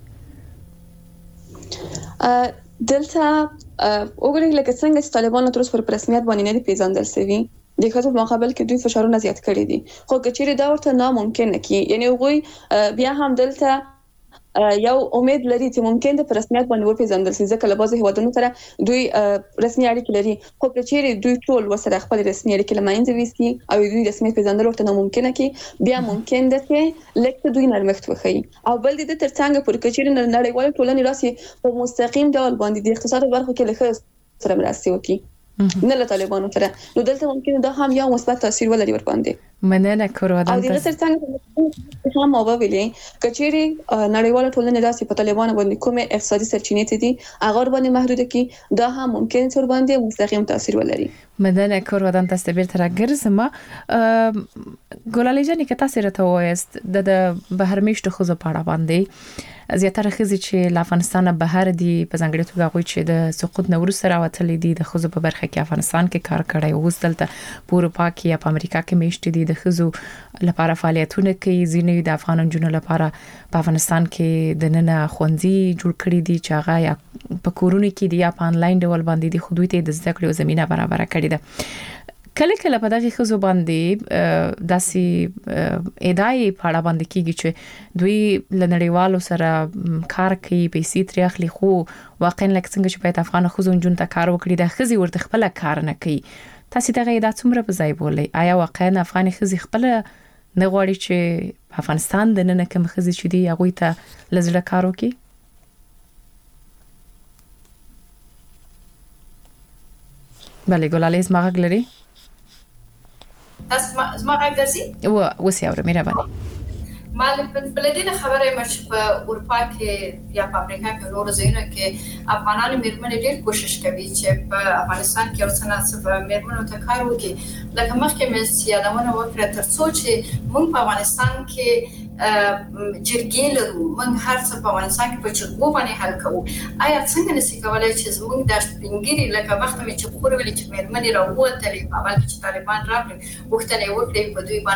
دلته وګورئ لکه څنګه چې طالبان تر اوسه پر رسمیت باندې نه دی پیژندل شوی د خاطر مقابل کې دوی فشارونه زیات کړی دي خو کچېره دا ورته ناممکن کی یعنی وګورئ بیا هم دلته یو امید لري چې ممکن د رسمیت باندې وپیژندل شي ځکه له بعضو هیوادونو سره دوی رسمي اړیکې لري خو کچېره دوی ټول وسره خپل رسمي اړیکې لمانځي وستي او دوی رسمي پیژندل ورته ناممکن کی بیا ممکن ده چې لکه دوی نرمښت وخی او بل د ترڅنګ پر کچېره نړیوال ټولنې راسي په مستقیم ډول باندې د اقتصاد برخه کې لکه سره مرستي وکړي نه له طالبانو سره نو دلته ممکن دا هم یو مثبت تاثیر ولري ور باندې مننه کورودان او د سرڅنګ هم او ویلې کچېری نړیواله ټولنه داسې په طالبانو باندې کومه اقتصادي سرچینې دي هغه باندې محدود کی دا هم ممکن تر باندې مستقیم تاثیر ولري. مننه کورودان تاسو بیرته راګرځم ګلالي جانې که تاسو راته وایست د بهر میشتو خو په اړه باندې زیاتره خزي چې له افغانستان بهر دي په ځانګړي توګه غوي چې د سقوط نورو سره وتلې دي د خزو په برخه کې افغانستان کې کار کړی او وستلته په اروپا کې یا په امریکا کې میشت دي د خزو لپاره فعالیتونه کوي ځینې د افغان جنونو لپاره په افغانستان کې د نن خوندي جوړ کړی دي چې هغه یا په کورونو کې دي یا په انلاین ډول باندې دي خو دوی ته د زده کړې زمينه برابر کړې ده. کله کله په دغه خزو باندې داسي ادعای په اړه باندې کیږي چې دوی لنړیوالو سره کار کوي پیسې ترې اخلي خو واقعا لکه څنګه چې په افغان خزو جون ته کار وکړي د خزي ورته خپل کار نه کوي. تاسو دغه ادعا څومره په ځای بولې آیا واقعا افغان خزي خپل نه غواړي چې افغانستان د نن کوم خزي چې دی هغه ته لزړه کار وکړي؟ بله ګلالي زما غږ لري تاسو زما غږ درځي وسی اوره مهرباني مال په لدینه خبره مې چې په اروپا کې یا په امریکا کې نور ځایونه کې افغانانو میرمنې ډېر کوشش کوي چې په افغانستان کې اوسنه څه میرمنو ته کار وکړي لکه مخکې مې سیادونه وکړه ترڅو چې موږ په افغانستان کې جرګې لرو موږ هر څه په افغانستان کې په چګو باندې حل کوو آیا څنګه نشي کولای چې زموږ د سپینګری لکه وخت مې چې خور ویل چې میرمنې راووتلې په اول کې چې طالبان راغلي وختونه وکړي په دوی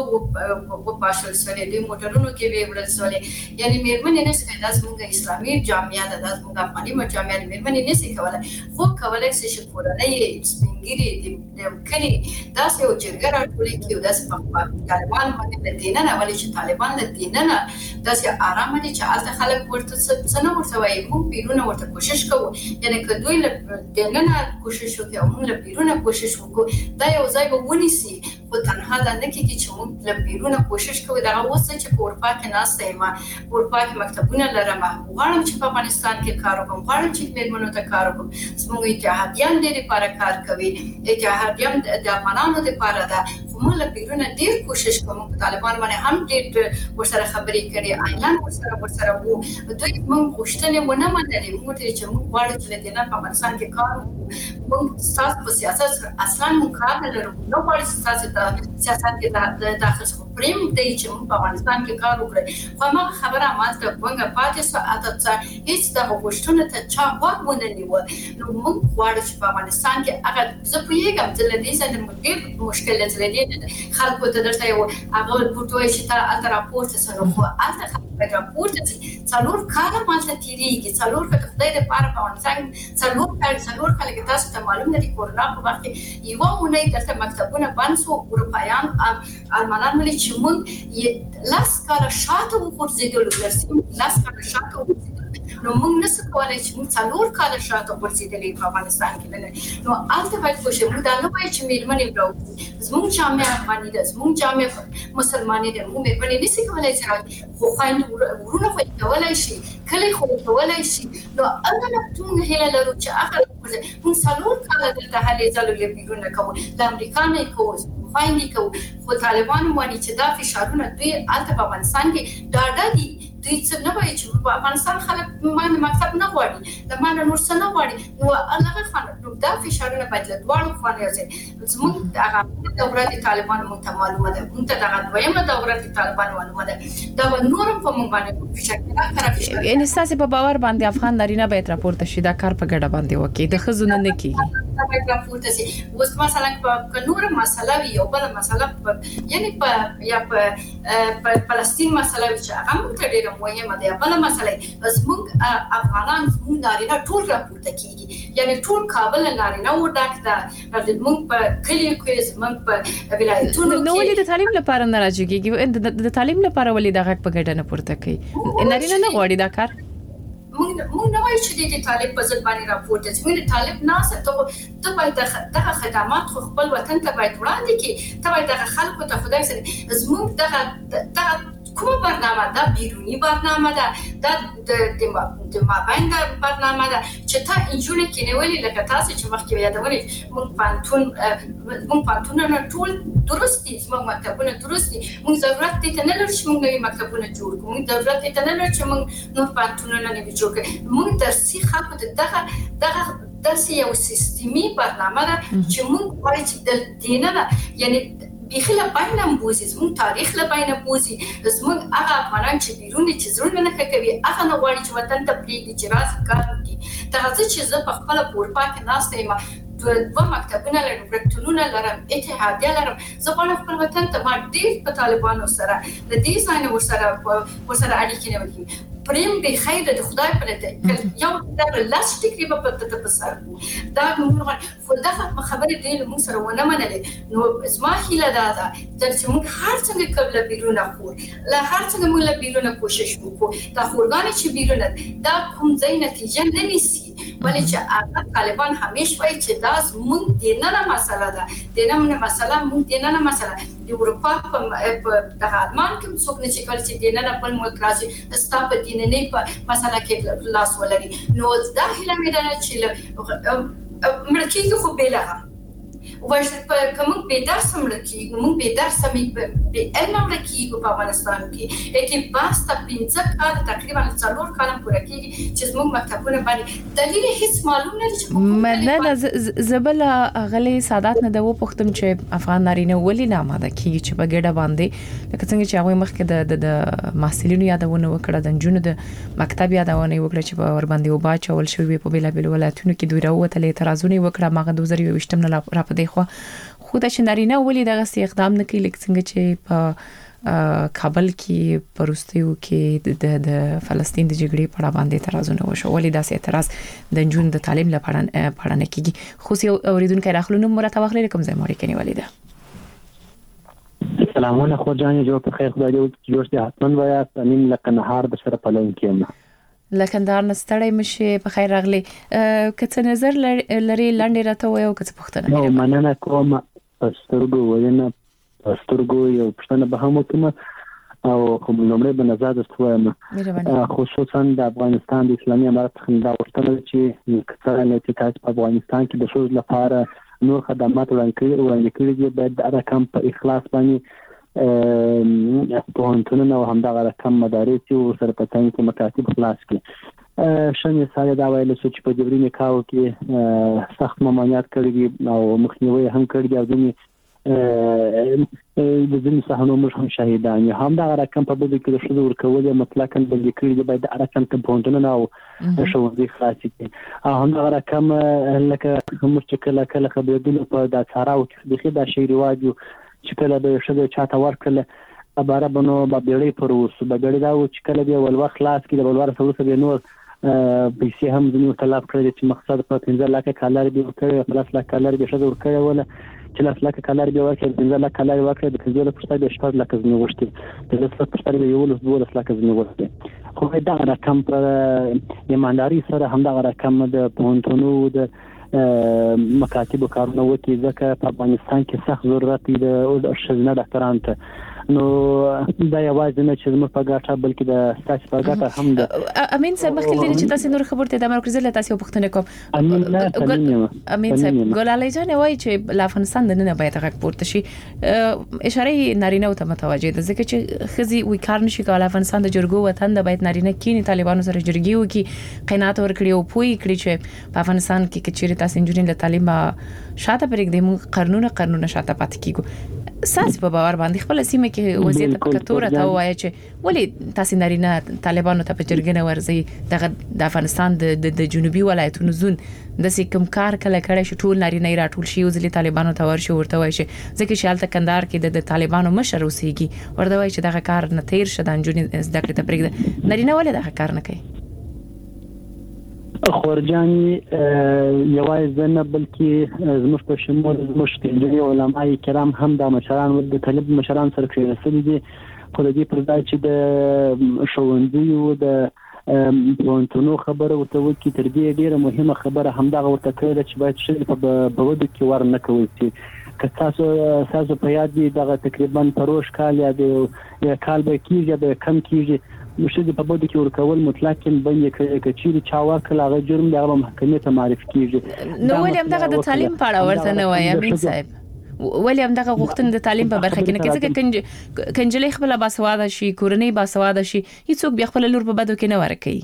باندې په پاشل سره دوی موټرونو کې وی ورل سره یعنی میرمنې نشي کولای زموږ اسلامي جامعه د زموږ افغاني جامعه میرمنې نشي کولای خو کولای شي چې کورنۍ سپینګری د کلی داسې او جرګه راټولې کیو داسې په طالبان باندې دینه نه ولې چې طالبان د دینه داسې آرام دي چې از خلک ورته څنګه ورته وایي موږ بیرونه ورته کوشش کوو یعنی که دوی له دینه کوشش وکړي او موږ له بیرونه کوشش وکړو دا یو ځای به ونیسي خو تنها دا نه کیږي چې موږ له بیرونه کوشش کوو دا اوس چې په اروپا کې ناسته یم په اروپا کې مکتبونه لرم غواړم چې په افغانستان کې کار وکړم غواړم چې میرمنو ته کار وکړم زموږ اتحادیان دې لپاره کار کوي اتحادیان د افغانانو لپاره دا موږ له بیرونه ډیر کوشش کوو طالبان باندې هم ډیر ورسره خبرې کړي اعلان ورسره وو دوی موږ غوښتنې ونه منلې موږ ته چې موږ غواړو چې د نه په افغانستان کې کار وکړو موږ ساس په سیاست اصلا موږ کار نه لرو نو غواړو چې سیاست کې د داخل پریم دی چې موږ په افغانستان کې کار وکړو خو ما خبره ماته څنګه پاتې سو اته هیڅ د غوښتنې ته چا ونه نیو نو موږ غواړو چې په افغانستان کې هغه زه پیګم چې لدې سره موږ مشکل لري خلکو ته درته یو هغه پټوي چې تا راپورته سره خو اته خلک راپورته څلور کاله ماته تیریږي څلور کله خدای دې پاره په افغانستان څلور کله تاسو ته معلوم نه دي کورونا په وخت کې یو مونږ درته مکتبونه باندې سو اروپایان المانان ملي چې موږ لاس کاله شاته وګرځیدل ورسیم لاس کاله شاته نو موږ نسو کولای چې موږ څلور کاله شاته ورسېدلې په افغانستان کې نو البته باید کوشش وکړو دا نه وایي چې میرمنې راوځي زموږ جامعه افغاني ده زموږ جامعه مسلمانې ده موږ میرمنې نسي کولای چې راوځي خو خویندې ورونه خو کولای شي کله خو کولای شي نو هغه نه ټول هله لرو چې هغه موږ څلور کاله دلته هلې ځلو بیرونه کوو د امریکا نه کوو خویندې کوو خو طالبان باندې چې دا فشارونه دوی البته په افغانستان کې ډاډه دي دوی څه نه وایي چې په افغانستان خلک مکتب نه غواړي د مانه نور څه نه غواړي نو هغه خلک دا فشارونه باید له دواړو خواو راځي زموږ هغه دوره د طالبانو موږ ته معلومه ده موږ ته دغه دویمه دوره د طالبانو معلومه ده دا نورم په موږ باندې فشار یعنی تاسو په باور باندې افغان نارینه باید راپورته شي دا کار په ګډه باندې وکړي د خزونه نه کیږي باید راپورته شي اوس مثلا په نور مسله وي او بل مسله یعنی په فلسطین مسله چې هغه موږ ته ډیره مهمه ده بل مسله زموږ افغانان زموږ نارینه ټول راپورته کیږي یعنی ټول کابل نارینه و ډاک ده موږ په کلیو کې زموږ په ولایتونو نو ولې د تعلیم لپاره نه راځي د تعلیم لپاره ولې دغه په ګډه نه پورته کوي نارینه نه غواړي دا کار موږ نه وایو چې د طالب په ځل باندې راپورته چې موږ طالب ناسه ته باید دغه خدمات خپل وطن ته باید وړاندې کړي ته باید دغه خلکو ته خدای سره زموږ دغه کومه برنامه ده بیرونی برنامه ده د مابین برنامه ده چې تا انجونې کې نیولې لکه تاسو چې مخکې یادونې موږ پانتونونه ټول درست دي زموږ مکتبونه درست دي موږ ضرورت دې ته نه لري چې موږ نوي مکتبونه جوړ کړو موږ ضرورت دې ته نه لري چې موږ نور پانتونونه نوي جوړ کړو موږ درسي خلکو ته دغه درسي یو سیستمي برنامه ده چې موږ وایو چې د دینه یعنی بخله باینه بوزي زموږ تاریخ له باینه بوزي زموږ هغه افغانان چې بیرونی چې زړونه نه کوي هغه نه غواړي چې وطن ته پریږدي چې راځي کار وکړي ترڅو چې زه په خپل پورپا کې ناسته یم دوه مکتبونه لرم برکتونونه لرم اتحادیه لرم زه غواړم خپل وطن ته ما ډېر په طالبانو سره د دې ځای نه ورسره اړیکې نه وکړي پریم به خیر د خدای په لته یو د لاس ټیکري په پته په سر دا موږ خو دا خبره دی موږ سره ونه منلې نو اسما هیله دا چې موږ هر څنګه قبل بیرونه خو لا هر څنګه موږ له بیرونه کوشش وکړو دا خورګان چې بیرونه دا کوم ځای نتیجه نه نیسي ولې چې طالبان همیشه وایي چې دا موږ دینه مسله ده دینه موږ دینه مسله د اروپا په دغه آلمان کې څوک نه چې کله چې دینه په ملک راځي ستاسو نه په مسله کې لاس ولري نو دا هیله مې ده چې ملکي خو بلغه ورته کوم به درس ملکي موږ به درس مې به علم ملکي په افغانستان کې کې باسته 15 کال تقریبا 4 کال پوره کېږي چې موږ مکتبونه باندې دلیل هیڅ معلوم نه دي مله زبل غلي سادات نه د پختم چې افغان نارینه ولې نه آماده کیږي چې په ګډه باندې لکه څنګه چې هغه مخکې د محصلینو یادونه وکړه د جنونو د مکتب یادونه وکړه چې ور باندې وبا چول شوی په بلا بل ولایتونو کې دوی راوته اعتراضونه وکړه ماغه 2022 نه را پدې خو د شنارینه ولې دغه اقدام نه کوي لکه څنګه چې په کابل کې پروستیو کې د فلسطین د جګړې په اړه باندې اعتراضونه وشو ولې داسې اعتراض د جون د تعلیم لپاره نه کیږي خو یو اوریدونکو راخلونو مرته واخلې کوم ځای موري کني ولیدا سلامونه خو جان جو په خیر خدای دې جوړ شي حتمن ویا امین لکه نهار د سره پلان کېم لکندار نستړی مشه په خیر راغلی کڅ نظر لري لاندې راته وایو کڅ پښتنه نو مننه کوم سترګو وینه سترګو یو پښتنه به هم کوم او کوم لمړی به نظر استوایم خصوصا د افغانستان د اسلامي امارت خندا ورته چې کڅه نه چې تاسو په افغانستان کې د شوز لپاره نور خدمات وړاندې کړي دي باید د رقم په اخلاص باندې په هنتونه او همدغه رقم مدارس او سره په څنګه کې مکاتب خلاص کړي شنه ساده دا ویل چې په جبري نکاح کې سخت ممانعت کړی او مخنیوي هم کړی دی د ځینې صحنو موږ هم شاهدان یو همدغه رقم په بده کې د شذ ورکول مطلقاً بل کړی دی باید رقم ته پونډونه او شوزي خاصي او همدغه رقم لکه موږ چې کله خبرېدل په د ثراو کې د شی رواجو چې کله به شذ چاته ورکړل عباره بنو بابېړې پر اوس بابېړې دا و چې کله به ول وخت خلاص کې د ولور سره به نور پیسې هم ځنیو طلب کړی چې مقصد په 15 لک کالر به ورکړي 15 لک کالر به شذ ورکړي ولا 10 لک کالر به ورکړي 15 لک کالر ورکړي د 15 لک پښتنه به 14 لک ځنی وشتي د 10 لک پښتنه به یو 12 لک ځنی وشتي خو دا رقم پر ایمانداري سره هم دا رقم د پونتونو د مکاتب کارونه وکي ځکه په افغانستان کې سخت ضرورت دی د شزنه ډاکټرانو ته نو دا یوازې نه چې موږ په ګټه بلکې د سټاچ په ګټه هم ده امین صاحب مخکې لري چې تاسو نور خبرته د مرکز له تاسو پوښتنه کوم امین صاحب ګلالي جان وایي چې افغانستان د نه باید غږ پورته شي اشاره نارینه او ته متوجه ده ځکه چې خزي وی کار نشي کولای افغانستان د جرګو وطن د باید نارینه کینی طالبانو سره جرګي وکي قینات ورکړي او پوي کړی چې په افغانستان کې کچېره تاسو انجینر له تعلیم شاته پرېږدي موږ قانون شاته پات کیږو ساس په باور باندې خپل سیمه کې وضعیت په کتوره ته وایي چې ولې تاسو نارینه طالبانو ته په جرګنه ورځي د افغانستان د جنوبي ولایتونو زون د سکم کار کله کړي چې ټول نارینه راټول شي او ځلې طالبانو ته ورشي ورته وایي چې ځکه چې حالت کندهار کې د طالبانو مشر اوسېږي ورته وایي چې دغه کار نه تیر شدان جونې زده کړې ته پرېږده نارینه ولې دغه کار نه کوي خورجاني یوازې نه بلکې زموږ په شمول زموږ د علماء کرام هم د مشران او د طالب مشران سره کېږي دي خو د دې پر ځای چې د شوندي او د پونتونو خبره ورته وکي تر دې ډیره مهمه خبره همدغه ورته کړل چې باید شي په بودو کې ور نه کوي چې که تاسو په یاد دي دغه تقریبا پروش کال یا د کال به کیږي د کم کیږي مشهد په بده کې ورکول مطلق بندي کوي چې چا ورکړل هغه جرم دغه محکمې ته معرفي کیږي نو ولې هم دغه د تعلیم په اړه ورته نه وایي امین صاحب ولې هم دغه غوښتنه د تعلیم په برخه کې نه کېږي کنجلې خپل باسواده شي کورنۍ باسواده شي هیڅوک بیا خپل لور په بدو کې نه ورکوي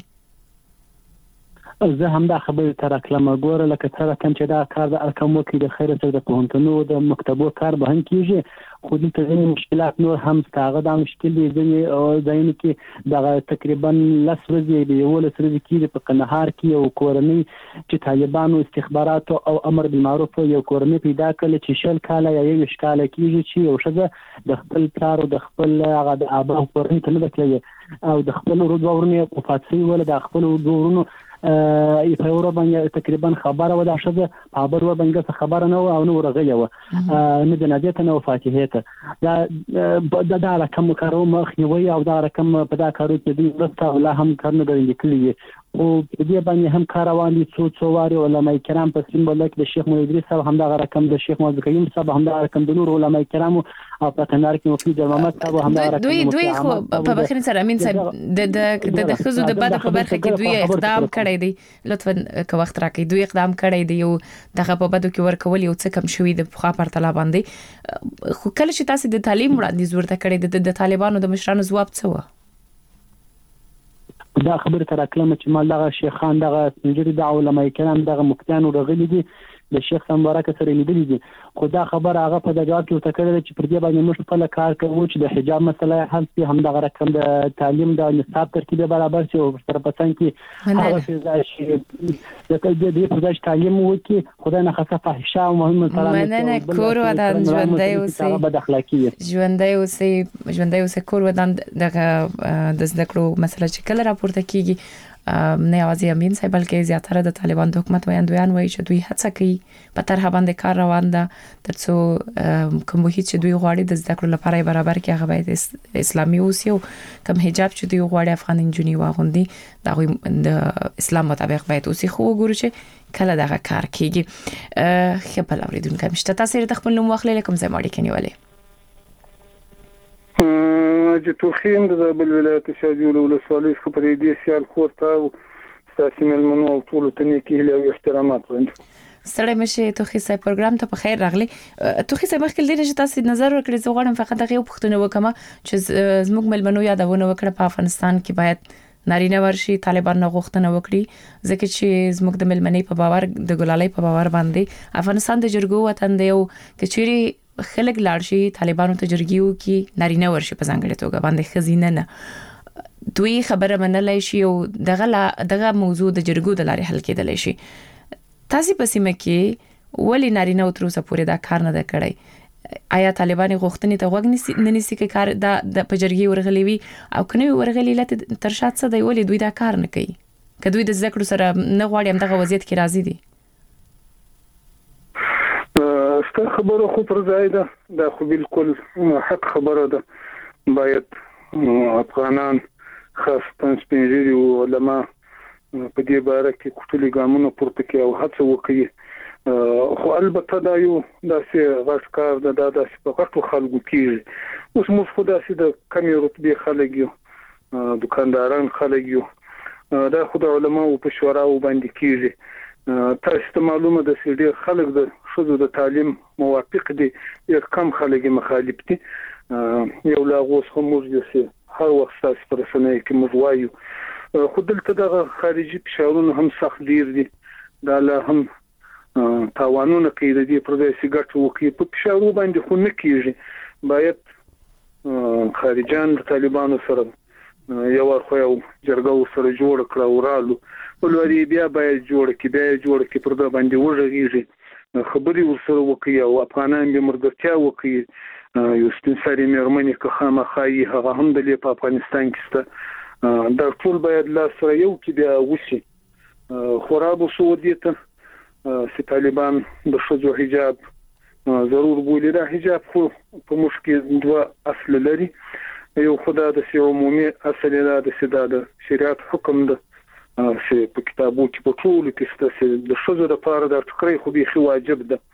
زه هم دا خبره تر کلمه ګوره لکه تر کوم چې دا کار د ارکمو کې د خیر سره د پوهنتونو د مکتبو کار به هم کیږي خو د تغیر مشکلات نور هم ستاغه د مشکل دي ځینې کې د تقریبا لس ورځې د یو لس ورځې کې په قندهار کې یو کورنۍ چې طالبانو استخبارات او امر بالمعروف یو کورنۍ پیدا کړل چې شل کاله یا یو شکاله کېږي چې یو شګه د خپل پلار او د خپل هغه د ابا کورنۍ ته نه تللی او د خپل ورونه په فاصله ول د خپل ورونو په اورو باندې تقریبا خبره و د شګه خبر و باندې خبره نه او نو ورغلی و نه د نادیته نو فاتحه ته دا رقم کارو مخنیوي او دا رقم په دا کارو کې دی ورته ولا هم کار نه دی کلی او دې باندې هم کاروان دي څو واري علماء کرام په سیمبول کې د شیخ مولا ادریس صاحب هم دا رقم د شیخ مولا قیم صاحب هم دا رقم د نور علماء کرام او په تنار کې مفتی جلال محمد صاحب هم دا رقم دوی خو په بخیر سره امین صاحب د خزو د بده په برخه کې دوی اقدام کړی دی لطفا که وخت راکړي دوی اقدام کړی دی یو دغه په بده کې ورکول یو څه کم شوی د خوا پر طلا باندې خو کله چې تاسو د تعلیم وړاندیز ورته کړی د طالبانو د مشرانو ځواب څه و دا خبره تر کلمه چې مال دغه شیخان دغه سنجری د علماء کرام دغه مفتیان ورغلي دي د شیخ مبارک سره لیدلي دي خو دا خبر هغه په دغه کې وتکړه چې پر دې باندې موږ خپل کار کوو چې د حجاب مسله حل شي هم دغه رقم د تعلیم د نصاب ترتیب برابر شي او سره پسند کې هغه شي د دې په ځای تعلیم وکي خدای نه خاصه فحشا او مهمه سلام نه کور ودان ژوندۍ اوسې بد اخلاقی ژوندۍ اوسې کور ودان دغه د زده کړو مسله چې کله راپورته کیږي نه یوازې امین صاحب بلکې زیاتره د طالبان د حکومت ویاندویان وایي چې دوی هڅه کوي په طرح باندې کار روان ده ترڅو کوم محیط چې دوی غواړي د زده کړو لپاره برابر کې هغه باید اسلامي اوسي او کوم حجاب چې دوی غواړي افغان انجونی واغوندي د اسلام مطابق باید اوسي خو وګورو چې کله دغه کار کیږي خپل اوریدونکو مشته تاسو د خپل نوم واخلې کوم ځای ماړي کنيولې چې توخین د بل ولایت شاجول ولسوالۍ خبرې دي سیال خورته او ساسي ملمنو او ټول ته نیکی له احترامات وړاندې سره مشه توخی صاحب پروګرام ته په خیر راغلی توخی صاحب مخکې لري چې تاسو نظر وکړئ زه غواړم فقط دغه پوښتنه وکم چې زموږ ملمنو یادونه وکړه په افغانستان کې باید نارینه ورشي طالبان نه غوښتنه وکړي ځکه چې زموږ د ملمنې په باور د ګلالۍ په باور باندې افغانستان د جرګو وطن دی او کچيري خلک لاړ شي طالبانو ته جرګیو کې نارینه ورشي په ځانګړي توګه باندې خزینه نه دوی خبره منلای شي او دغه موضوع د جرګو د لارې حل کېدلی شي تاسو په سیمه کې ولی نارینه او تر اوسه پورې دا کار نه ده کړی آیا طالبان غوښتنې ته وګ نه نسی کې کار د پجرګي ورغلی وي او کني ورغلی لته تر شات څه دی ولی دوی دا کار نه کوي که دوی د ذکر سره نه غواړي هم دغه وضعیت کې راضي دي ست خبره خو پر ځای ده دا خو بالکل حق خبره ده باید افغانان خاص پنځپنځري او علما په دې باره کې کوټلي ګامونه پورته کوي او هڅه وکړي خو البته دا یو داسې غټ کار ده دا داسې په غټو خلکو کېږي اوس موږ خو داسې د کمې رتبې خلک یو دکانداران خلک یو دا خو د علماو په شوراو باندې کېږي تاسو ته معلومه ده چې ډېر خلک د شذو د تعلیم موافق دي ډېر کم خلک مخالف دي یو لا غوس همور دي چې هر وخت تاسو پر سنې کې موږ وایو خو دلته د خارجي فشارونه هم سخت ډیر دي دا له هم تاوانونه کوي د پردیسي ګټو کوي په فشارو باندې خو نه کیږي باید خارجان د طالبانو سره یو ورخه یو جرګو سره جوړ کړه ورالو ولوري بیا باید جوړ کی پر دا باندې وژغیږي خبري ورسره وکي او افغانان به مرګتیا وکي یو ستنساري مېرمنې که خامخایي هغه هم د په افغانستان کې ست دا ټول باید لا سره یو کې بیا وشي خراب سعودیت چې طالبان د شذو حجاب ضرور بولی دا حجاب خو په مشکل دوه اصل لري یو خدا د سی عمومي اصل دا د سیدا د شریعت حکم ده چې په کتابو کې په ټول کې ست د شذو لپاره د تقریر خو به واجب ده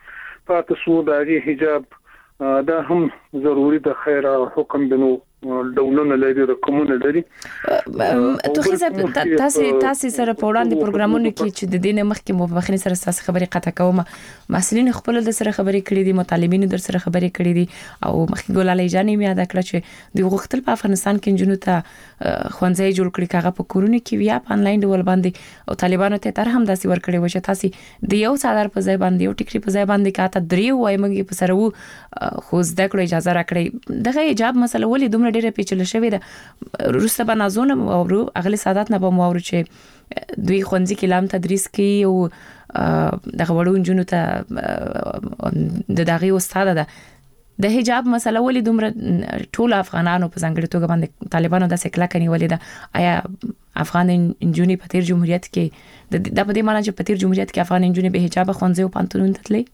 پاتې شو د حجاب دا هم ضروري د خیر حکم بنو ډولونه لري رقمونه لري توخي صاحب تاسو سره په وړاندې پروګرامونو کې چې د دین مخکې مبخنی سره تاسو خبرې قطع کوم مسلین خپل د سره خبرې کړې دي مطالبین در سره خبرې کړې دي او مخکې ګولالې جانې مې یاد کړ چې د غوښتل په افغانستان کې جنونو ته خوانځي جوړ کړي کاغه په کورونو کې بیا په انلاین ډول باندې او طالبانو ته تر هم داسې ور کړی و چې تاسو د یو څادر په ځای باندې یو ټیکري په ځای باندې کاته دریو وایمږي په سره وو خو زده کړو اجازه راکړي دغه حجاب مسله ولې دومره ډیره پیچلې شوې ده روسته بنازونه او اغلی سادات نه به مورو چې دوی خونځي کې لام تدریس کوي او دغه وړو جنونو ته د دغه استاد ده د حجاب مسله ولې دومره ټول افغانانو په ځانګړي توګه باندې طالبانو د سکلا کني ولې ده آیا افغان انجونی په تیر جمهوریت کې د په دې معنی چې په تیر جمهوریت کې افغان انجونی به حجاب خونځي او پانتونون تتلې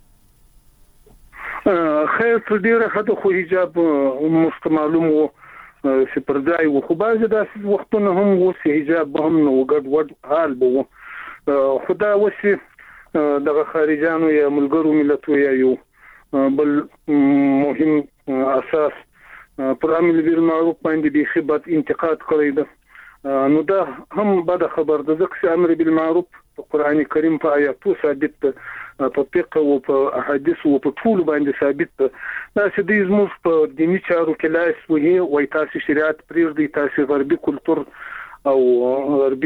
خیر تر ډیره حد خو حجاب معلوم وو چې پر ځای وو خو بعضې داسې وختونه هم وو چې حجاب هم نو ګډوډ حال به وو خو دا اوس دغه خارجانو یا ملګرو ملتو یا یو بل مهم اساس پر امر بالمعروف باندې د خبرت انتقاد کړی ده نو دا هم بده خبر ده ځکه امر بالمعروف په قران کریم په آیاتو ثابت ده په فقه او په احادیث او په ټول باندې ثابت ده دا چې د زموږ په دیني چارو کې لاس وهي وای تاسو شریعت پرېږدي تاسو غربي کلچر او غربي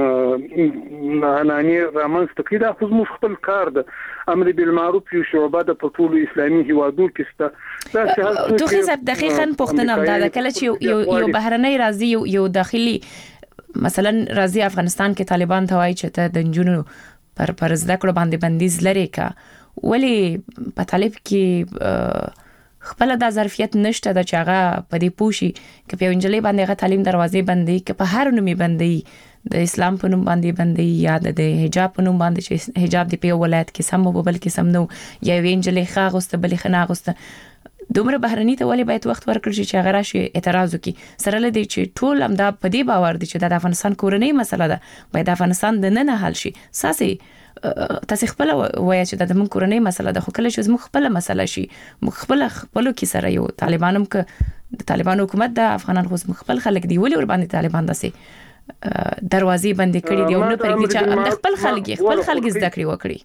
عنعنې رامنځته کړي دا خو زموږ خپل کار ده امر بالمعروف یو شعبه د په ټولو اسلامي هیوادو کې شته دا چې توخي صاحب دقیقاً پوښتنه ده کله چې یو بهرنۍ راځي یو داخلي مثلا راځي افغانستان کې طالبان ته وایي چې ته د جنونو پر زده کړو باندې بندیز لري کا ولی په طالب کې خپل د ظرفیت نشته د چاغه په دې پوشي کې په انجلۍ باندې غا تعلیم دروازې بندي کې په هر نومي بندي د اسلام په نوم باندې بندي یا د حجاب په نوم باندې چې حجاب دی په ولایت کې سم او بل کې سم نو یا انجلۍ خاغسته بل خنا غسته دومره بهرني ته ولی باید وخت ورکړي چې هغه راشي اعتراض وکړي سره لدی چې ټول هم دا په دې باور دي چې د افغانستان کورنۍ مسله ده باید افغانستان د نه حل شي ساسي تاسو خپل وایي چې د من کورنۍ مسله ده خو کله چې زموږ خپل مسله شي خپلو کې سره یو طالبانم ک د طالبان حکومت د افغانان خو خپل خلک دی ولی ور باندې طالبان داسي دروازې بندې کړې دی او نه پرې چې خپل خلک زده کړې وکړي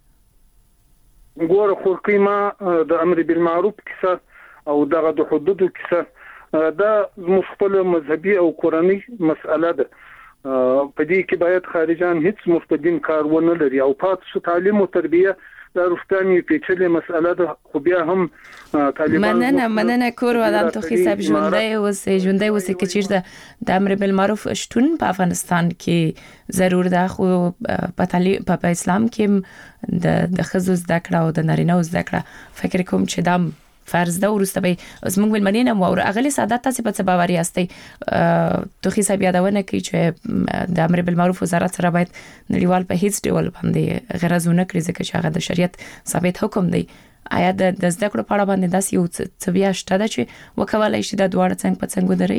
ګوره خو قیمه د امر بالمعروف کیسه او دغه د حدودو کیسه دا مخفل مذهبي او قرآني مسأله ده په دې کې باید خارجان هیڅ مستقیم کار ونه لري او پاتې تعلیم او تربیه دا رښتینی پیچلې مسأله ده خو بیا هم طالبان مننه کور ودان توخي صاحب ژوندۍ اوسې کې چیرته د امر بالمعروف شتون په افغانستان کې ضرور ده خو په اسلام کې د خزو زده کړه او د نارینه زده کړه فکر کوم چې دا فرض ده ورسته به زموږ ولمنینه مو او اغلی سعادت تاسو په څه باوري استئ توخي صاحب یادونه کوي چې د امر بالمعروف وزارت سره باید نړیوال په هیڅ ډول باندې غرضونه کړی ځکه چې هغه د شریعت ثابت حکم دی آیا د زده کړو په اړه باندې داسې یو څه بیا شته ده چې وکولای شي د دواړه څنګه په څنګه ودرې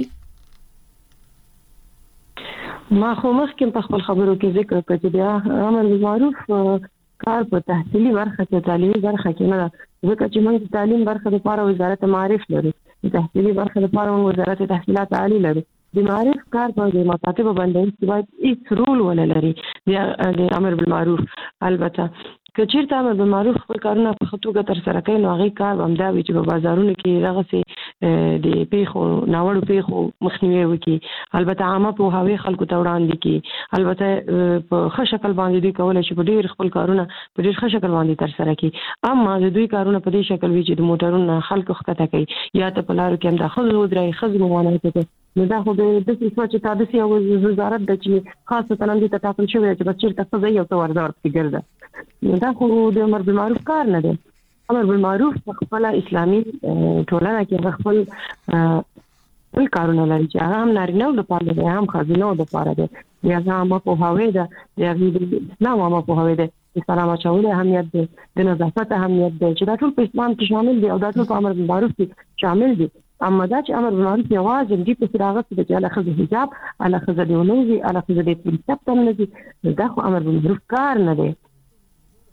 ما خو مخکې په خپل خبرو کې ذکر کړ چې بیا امر بالمعروف کار په تحصیلي برخه کې تعلیمي برخه کې نه ځکه چې موږ تعلیم برخه لپاره وزارت معارف لري د تحصیلي برخه لپاره وزارت تحصیلات عالی لري د معارف کار په مکاتب باندې باید هیڅ رول ولا لري د امر بالمعروف البته کچیرته امر بالمعروف خپل کارونه په خطوګه تر سره کوي نو هغه کار هم دا وي چې په بازارونو کې راغسي د پیخو ناوړو پیخو مخنیوي وکړي البته عامه په هوی خلکو ته وړاندې کی البته په ښه شکل باندې دوی کولای شي په ډیر خپل کارونه په ډیر ښه شکل باندې تر سره کوي اما د دوی کارونه په دې شکل وي چې د موټرونو خلکو ښکته کوي یا ته په لارو کې هم د خزو درای خزو مونږ ته نو دا خو د دې چې تاسو یو وزارت د چې خاصه تنظیم ته ټاکل شوی چې بچی تاسو یو څه وردار فکر ده نو دا خو د امر بالمعروف کار نه دی امر بالمعروف خپل اسلامي ټولنه کې خپل کارونه لري چې هغه هم نارینه لپاره دی هم ښځینه لپاره دی یا هم په هوی ده یا اسلام هم په هوی ده اسلام چاول اهمیت دی د نظافت اهمیت دی چې دا ټول په اسلام کې شامل دي او دا ټول په امر بالمعروف کې شامل دي اما دا چې امر بالمعروف یوازې دې په سراغت د جاله خزه حجاب علی خزه دی ونوزي علی خزه دی پرسپټ نه دي دا خو امر بالمعروف کار نه دی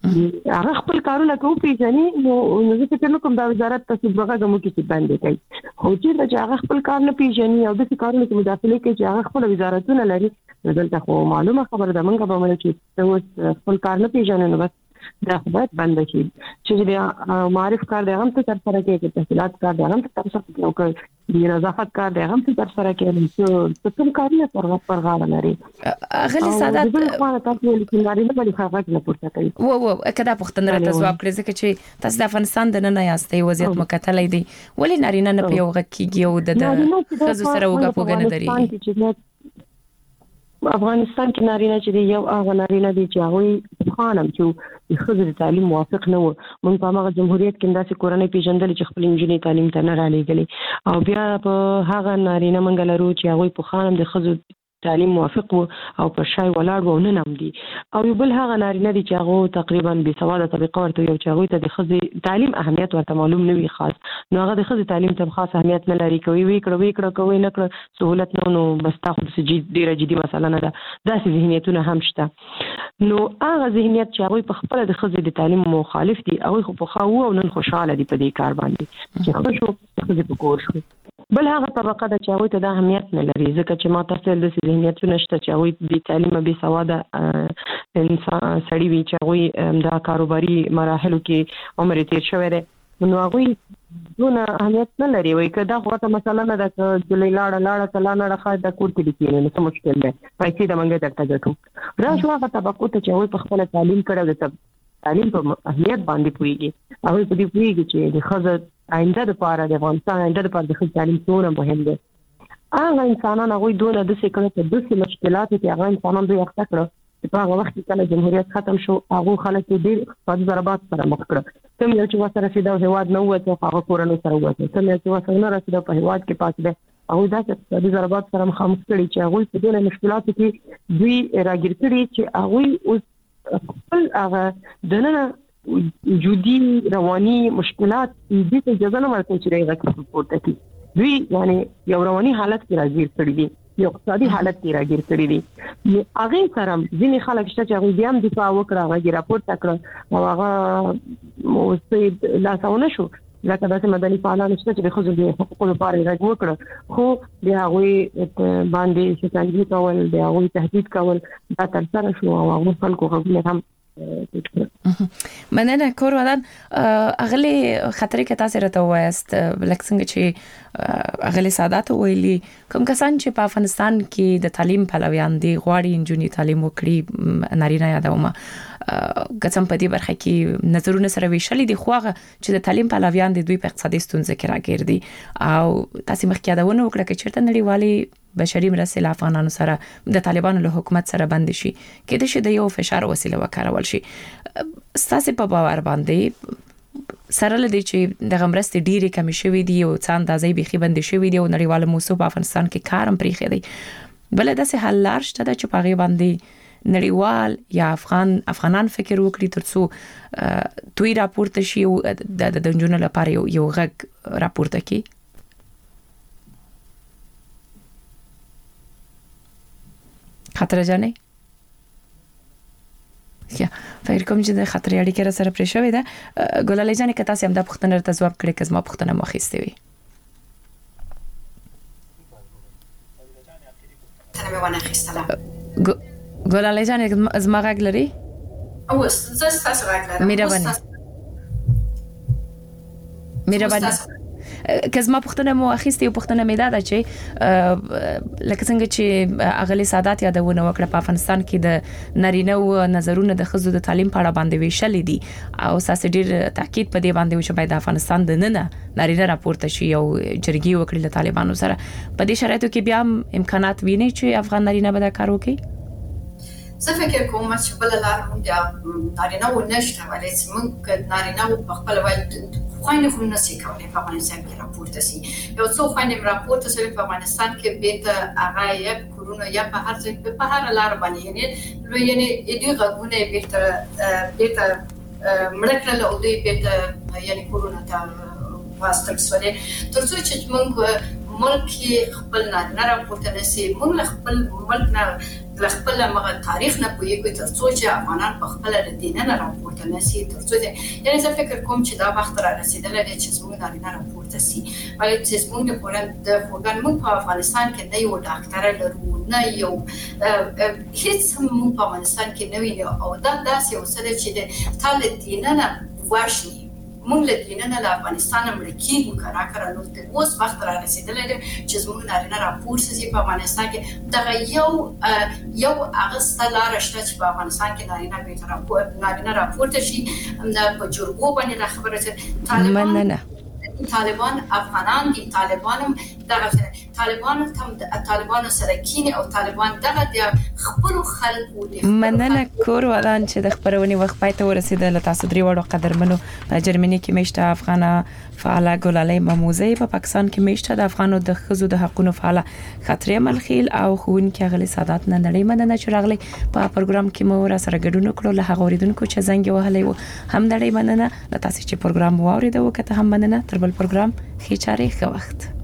هغه خپل کارونه کوي پیژنې نو زه فکر کوم دا وزارت تاسو برغه مو کې باندې کوي خو چې هغه خپل کار نه پیژني او د کارونو کې مداخله کوي چې هغه خپل وزارتونه لري دلته خو معلومه خبره ده موږ به مل چې خپل کار نه پیژني نو بس دا خبره بند شي چې د معرف کار د هم څه تر سره کې تحصیلات کار د هم تر سره کې او د نظافت کار د هم تر سره کې چې کوم کارونه پرغاړه لري غلي سادات د خپل تاسو لیکل لري نه بلی خبره نه پورته کوي و کدا پښتنه راته جواب کړی ځکه چې تاسو د افغانستان د نه یاستئ وضعیت مکتلې دي ولې نارینه نه پیوغه کیږي او د خزو سره وګه پوګنه دري افغانستان کې نارینه چې یو هغه نارینه دي چې هغه خانم چې د خزر تعلیم موافق نه و مونږ په هغه جمهوریت کې داسې کورنۍ پیژندل چې خپل انجینری تعلیم ته نه را لېږلي او بیا په هغه نارینه مونږ لرو چې هغه په خانم د خزر تعلیم موافق و او په شای ولاړ و نه نم دي او یو بل هغه نارینه دي چې هغه تقریبا بې سواده طبقه ورته یو چې هغه ته د خزر تعلیم اهمیت ورته معلوم نه وي خاص نو هغه د خزر تعلیم ته خاص اهمیت نه لري کوي وی کړه کوي نه کړه سہولت نو بس تاسو د ډیره جدي مسله نه ده داسې ذهنیتونه هم شته نو هغه ذهنیت چې هغه په خپل د خزر د تعلیم مخالف دي هغه خو په خاوه او نن خوشاله دي په دې کار باندې چې هغه شو خزر په کور شو بل هغه طبقه د چاوي ته د اهمیت نه لري ځکه چې ما تاسو د ذهنیتونو شته چې هغه د تعلیم به سواده انسان سړي وي چې هغه د کاروباري مراحلو کې عمر تیر شوی دی نو هغه دونه اهمیت نه لري وای کدا خو ته مثلا نه د لاړه کلا نه راخه د کور کې دي نه څه مشکل دی پیسې د منګه درته ګټو را شو هغه طبقه ته چې هغه په خپل تعلیم کړو د تعلیم په اهمیت باندې پويږي هغه په دې پويږي چې د خزر آینده لپاره د افغانستان آینده لپاره د خپل تعلیم څومره مهم دی هغه انسانان هغه دونه د سکړه ته د مشکلات چې هغه انسانان دوی اخته کړو په هغه وخت کې کله جمهوریت ختم شو هغه خلک ډېر اقتصادي ضربات سره مخ کړ کوم یو چې وسره رسیدو هواد نه وته هغه کورونو سره وته کوم یو چې وسره نه رسیدو په هواد کې پاتې ده او دا چې اقتصادي ضربات سره مخامخ کړي چې هغه په دې مشکلاتو کې دوی راګیر کړي چې هغه اوس خپل هغه دنه جدي رواني مشکلات دې ته اجازه نه ورکوي چې راغلی پورته کی دوی یعنی یو رواني حالت کې راګیر کړي دي یو اقتصادي حالت کې راګیر کړي دي هغه سره ځینې خلک شته چې هغه بیا هم دفاع وکړه هغه راپورته کړ او هغه موسید لاسونه شو لکه داسې مدني فعالان شته چې خو د حقوقو لپاره راګ وکړه خو بیا هغه باندې شکایت کول بیا هغه تهدید کول دا تر سره شو او هغه خلکو غوښتل هم مننه کور ودان اغلی خطرې کې تاسو راته وایست لکه څنګه چې اغلی سادات ویلي کوم کسان چې په افغانستان کې د تعلیم پلویان دي غواړي انجونی تعلیم وکړي نارینه یادومه قسم په دې برخه کې نظرونه سره ویشلې دي خو هغه چې د تعلیم پلویان دي دوی په اقتصادي ستونزې کې راګیر دي او تاسو مخکې یادونه وکړه چې چیرته نړیوالي بشري مرستې له افغانانو سره د طالبانو له حکومت سره بند شي کېد شي د یو فشار وسیله وکارول شي تاسو په باور باندې سره لدی چې د غمرستې ډیره کمی شوې دي او څه اندازې بيخي بند شوې دي او نړیواله موسسه په افغانستان کې کارم پریخي دي بل داسې حل لار شته چې پاغي باندې نړیوال یا افغانان فکر وکړي ترڅو دوی راپورته شي او د دنجونو لپاره یو غږ راپورته کړي خطر جانې یا فکر کوم چې د خطر اړیکه سره پرې شوې ده ګلالۍ جانې کته سم د پښتنه ته جواب کړي کزما پښتنه مخېستې وي تنه ونه خستله ګلالۍ جانې زما غږ لري او زه تاسو غږ لرم مهرباني کزما پښتنه مو اخیستې او پښتنه مې دا چې لکه څنګه چې اغلی سادات یادونه وکړه په افغانستان کې د نارینه او نظرونه د خزو د تعلیم په اړه باندې ویشل دي او ساس ډیر تاکید په دې باندې چې باید افغانستان د نه نارینه راپورته شي او جرګي وکړي له طالبانو سره په دې شرایطو کې بیا امکانات ویني چې افغان نارینه به دا کار وکړي زه فکر کوم چې بل لار هم د نارینه و نشته ولې چې موږ نارینه په خپل وایي خوانه خو نه سي کولای په افغانستان کې راپورته سي یو څو خوانه راپورته سي په افغانستان کې به ته هغه یا کورونه یا په هر ځای په هر لار باندې یعنی دې غوونه به ته مړکړه له دې به ته یعنی کورونه ته واستم سره ترڅو چې موږ ملک خپل نه راپورته نشي موږ خپل ملک نه خپل مغه تاریخ نه پوهیږو ترڅو چې افغانان په خپل دین نه راپورته نشي ترڅو یعنی زه فکر کوم چې دا وخت را رسیدلی دی چې موږ نه راپورته سي ولی چې موږ د پورګان موږ په افغانستان کې نه یو ډاکټر لرو نه یو هیڅ موږ په افغانستان کې نه وینو او دا داسې اوسه چې د تل دین نه واشني موږ له دین نه له افغانستان مړ کیږو کرا نو اوس وخت را رسیدلی دی چې موږ نه راپورته سي په افغانستان کې دا یو اغسطه لار شته چې په افغانستان کې نارینه راپورته شي په جرګو باندې دا خبره چې طالبان افغانان دي طالبان سره کینی او طالبان دغه د خپل خلکو دي مننه کور ودان چې د خبرونې وخت پای ته ورسیدل تاسو درې وړو قدرمنو په جرمني کې مشته افغانه فعاله ګلالۍ مموزي په پاکستان کې مشته د افغانو د خزو د حقوقو فعاله خطرې ملخیل او خوونکې غلي سادات نه نړۍ مننه چې راغلي په پروګرام کې مو را سره ګډون کړو له هغه اوریدونکو چې زنګ وهلې و هم نړۍ مننه تاسو چې پروګرام واوریدو کته هم مننه تر بل پروګرام خې چاري ښه وخت